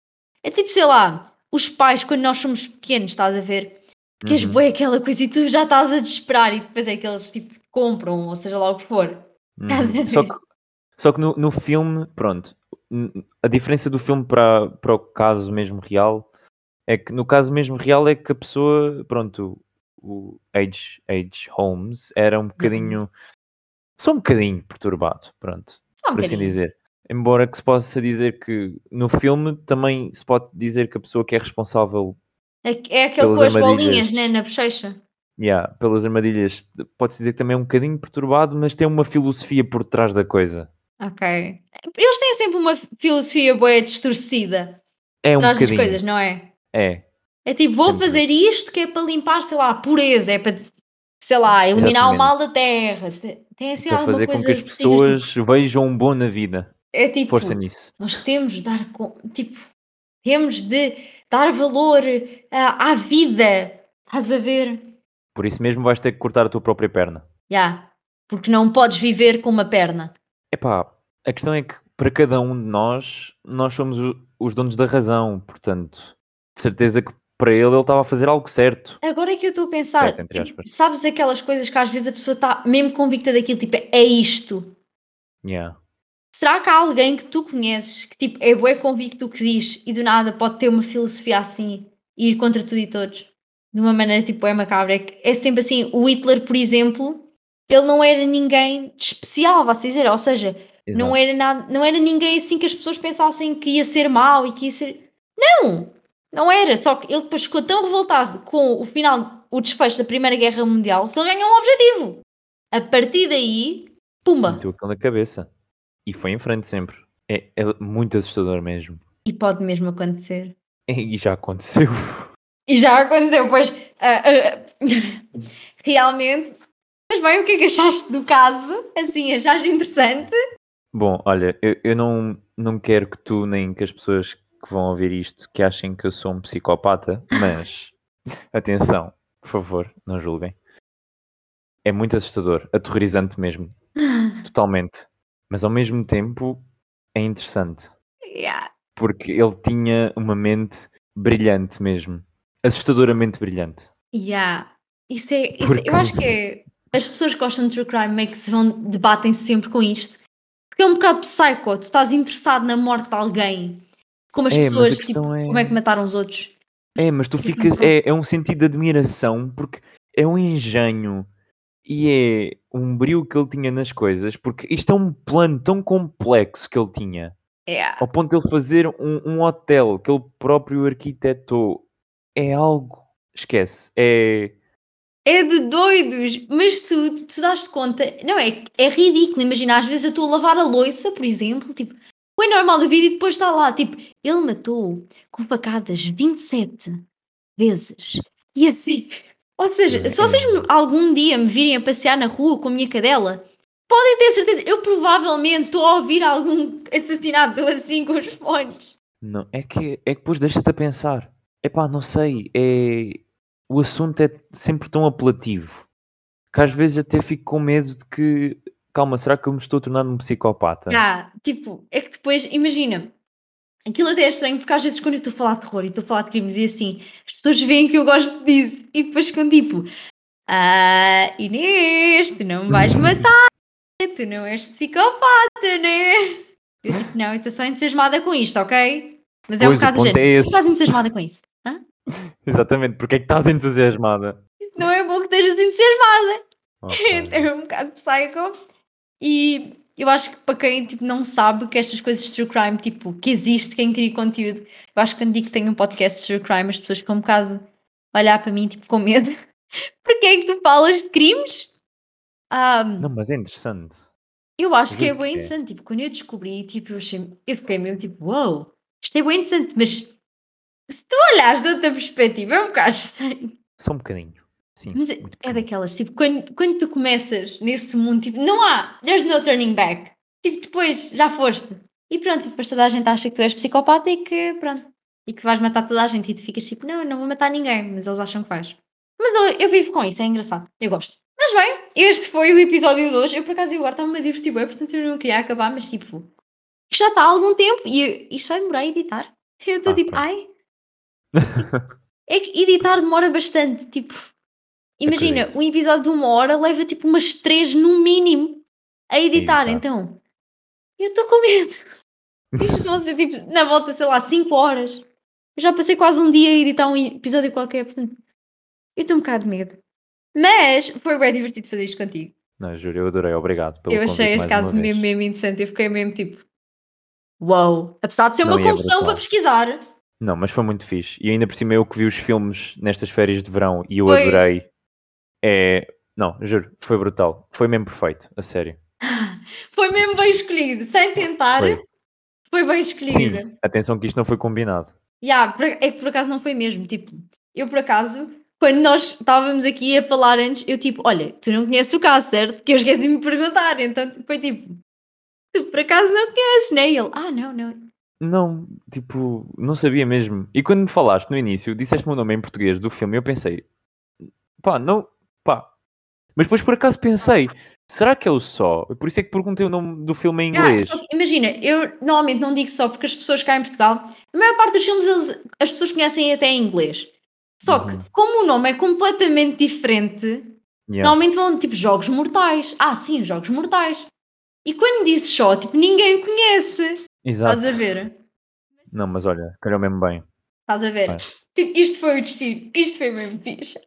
É tipo, sei lá, os pais quando nós somos pequenos, estás a ver? Queres Uhum, bué aquela coisa e tu já estás a desesperar e depois é que eles tipo compram, ou seja lá o que for. Estás uhum. a Só que, ver? só que no, no filme, pronto, n- a diferença do filme para, para o caso mesmo real é que no caso mesmo real é que a pessoa, pronto, o H. H. Holmes era um Hum, bocadinho, só um bocadinho perturbado, pronto, Só um por assim bocadinho. dizer. Embora que se possa dizer que no filme também se pode dizer que a pessoa que é responsável É, é aquele com pelas as bolinhas, né, armadilhas, na bochecha. yeah, pelas armadilhas, pode-se dizer que também é um bocadinho perturbado, mas tem uma filosofia por trás da coisa. Ok. Eles têm sempre uma filosofia boa distorcida É um atrás das bocadinho, coisas, não é? é, É tipo, vou sempre, fazer isto que é para limpar, sei lá, a pureza, é para, sei lá, eliminar o exatamente, mal da terra. Te- Tem assim para alguma fazer com que coisa as assim, mas tipo, pessoas vejam um bom na vida. é Força tipo, nisso. nós temos de dar, com- tipo, temos de dar valor ah, à vida. Estás a ver? Por isso mesmo vais ter que cortar a tua própria perna. Já. Porque não podes viver com uma perna. Epá, a questão é que para cada um de nós, nós somos o- os donos da razão, portanto, de certeza que para ele ele estava a fazer algo certo. Agora é que eu estou a Certo, pensar, entre tipo, aspas. sabes aquelas coisas que às vezes a pessoa está mesmo convicta daquilo, tipo, é isto. Yeah. Será que há alguém que tu conheces que tipo, é bué convicto do que diz e do nada pode ter uma filosofia assim e ir contra tudo e todos? De uma maneira tipo é macabra. É, que é sempre assim, o Hitler, por exemplo, ele não era ninguém de especial, vai-se dizer, ou seja, não Exato. era, nada, não era ninguém assim que as pessoas pensassem que ia ser mau e que ia ser. Não! Não era, só que ele depois ficou tão revoltado com o final, o desfecho da Primeira Guerra Mundial, que ele ganhou um objetivo. A partir daí, pumba! Meteu aquilo na cabeça. E foi em frente sempre. É, é muito assustador mesmo. E pode mesmo acontecer. E já aconteceu. E já aconteceu, pois ah, ah, realmente. Mas bem, o que é que achaste do caso? Assim, achaste interessante? Bom, olha, eu, eu não, não quero que tu nem que as pessoas que vão ouvir isto que achem que eu sou um psicopata, mas atenção, por favor, não julguem. É muito assustador, aterrorizante mesmo, totalmente. Mas ao mesmo tempo é interessante, Yeah. porque ele tinha uma mente brilhante mesmo, assustadoramente brilhante. Yeah. Isso é, isso, eu Porque acho que é. As pessoas que gostam de true crime meio que se vão, debatem-se sempre com isto. Porque é um bocado psycho. Tu estás interessado na morte de alguém. Como as é, mas a pessoas, tipo, questão como é que é, mataram os outros. Mas é, tu mas tu ficas ficas, pensar. é, é um sentido de admiração, porque é um engenho. E é um brio que ele tinha nas coisas, porque isto é um plano tão complexo que ele tinha, Yeah. ao ponto de ele fazer um, um hotel que ele próprio arquitetou. É algo, esquece, é, É de doidos, mas tu, tu dás-te conta, não é? É ridículo. Imagina, às vezes eu estou a lavar a louça, por exemplo, tipo, foi normal da vida e depois está lá, tipo, ele matou com facadas vinte e sete vezes. E assim, ou seja, se é, vocês me- algum dia me virem a passear na rua com a minha cadela, podem ter certeza, eu provavelmente estou a ouvir algum assassinato assim com os fones. não, é que, é que depois deixa-te a pensar. Epá, não sei, é, o assunto é sempre tão apelativo, que às vezes até fico com medo de que, calma, será que eu me estou tornando um psicopata? Ah, tipo, é que depois, imagina. Aquilo até é estranho porque às vezes quando eu estou a falar de terror e estou a falar de crimes e assim, as pessoas veem que eu gosto disso e depois ficam tipo, ah, Inês, tu não me vais matar, tu não és psicopata, né? Eu tipo, não, eu estou só entusiasmada com isto, ok? Mas é um Pois, o bocado de ponto é género, por que estás esse. entusiasmada com isso? Hã? Exatamente, porque é que estás entusiasmada? Isso não é bom que estejas entusiasmada. Opa, É um bocado psycho. E eu acho que para quem tipo, não sabe que estas coisas de true crime, tipo, que existe, quem cria conteúdo, eu acho que quando digo que tenho um podcast de true crime, as pessoas ficam um bocado a olhar para mim, tipo, com medo. Porquê é que tu falas de crimes? Ah, não, mas é interessante. eu acho que é Juro-te bem que é. interessante. Tipo, quando eu descobri, tipo, eu, achei, eu fiquei meio tipo, uau, wow, isto é bem interessante, mas Se tu olhares de outra perspectiva, é um bocado estranho. Só um bocadinho. Sim, Mas é, muito é pequenino. daquelas, tipo, quando, quando tu começas nesse mundo, tipo, não há, there's no turning back. Tipo, depois já foste. E pronto, e depois toda a gente acha que tu és psicopata e que, pronto, e que tu vais matar toda a gente. E tu ficas tipo, não, eu não vou matar ninguém, mas eles acham que vais. Mas eu, eu vivo com isso, é engraçado, eu gosto. Mas bem, este foi o episódio de hoje. Eu por acaso agora estava-me a divertir bem, portanto eu não queria acabar, mas tipo, isto já está há algum tempo e eu- isto vai demorar a editar. Eu estou Ah, tipo, pronto. ai, é que editar demora bastante, tipo, imagina, Acredito. um episódio de uma hora leva tipo umas três no mínimo a A editar, editar. então eu estou com medo. Isto vão ser tipo, na volta, sei lá, cinco horas. Eu já passei quase um dia a editar um episódio qualquer, portanto, eu estou um bocado de medo. Mas foi bem divertido fazer isto contigo. Não, juro, eu adorei. Obrigado pelo Eu achei convite este mais uma caso mesmo, vez. mesmo interessante. Eu fiquei mesmo tipo, uau! Apesar de ser Não, uma e é confusão para brutal. pesquisar, Não, mas foi muito fixe. E ainda por cima eu que vi os filmes nestas férias de verão e eu pois adorei. É... Não, juro, foi brutal. Foi mesmo perfeito, a sério. foi mesmo bem escolhido. Sem tentar, Foi. foi bem Sim, escolhido. atenção que isto não foi combinado. Ya, por é que por acaso não foi mesmo, tipo, eu por acaso, quando nós estávamos aqui a falar antes, eu tipo: "Olha, tu não conheces o caso, certo?" Que eu esqueci-me de perguntar, então foi tipo: "Tu por acaso não conheces, né?" E ele: "Ah, não, não." Não, tipo, não sabia mesmo. E quando me falaste no início, disseste-me o nome em português do filme, eu pensei, pá, não, pá. Mas depois por acaso pensei, será que é o Só? Por isso é que perguntei o nome do filme em Ah, só inglês. que imagina, eu normalmente não digo só porque as pessoas cá em Portugal, a maior parte dos filmes eles as pessoas conhecem até em inglês. Só que, Uhum. como o nome é completamente diferente, Yeah, normalmente vão tipo Jogos Mortais. Ah, sim, Jogos Mortais. E quando dizes só, tipo, ninguém conhece. Estás exato. a ver? Não, mas olha, calhou mesmo bem. Estás a ver? Vai. Tipo, isto foi o destino, isto foi mesmo fixe.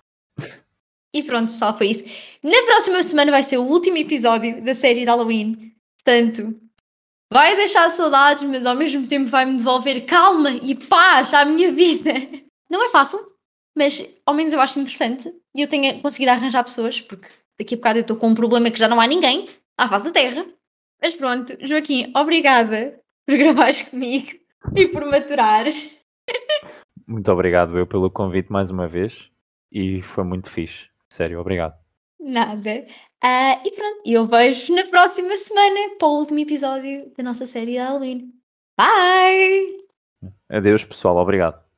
E pronto, pessoal, foi isso. Na próxima semana vai ser o último episódio da série de Halloween. Portanto, vai deixar saudades, mas ao mesmo tempo vai-me devolver calma e paz à minha vida. Não é fácil, mas ao menos eu acho interessante. E eu tenho conseguido arranjar pessoas, porque daqui a bocado eu estou com um problema que já não há ninguém à face da Terra. Mas pronto, Joaquim, obrigada por gravares comigo e por maturares. Muito obrigado eu pelo convite mais uma vez e foi muito fixe. Sério, obrigado. Nada. Ah, e pronto, eu vejo na próxima semana para o último episódio da nossa série de Halloween. Bye! Adeus, pessoal, obrigado.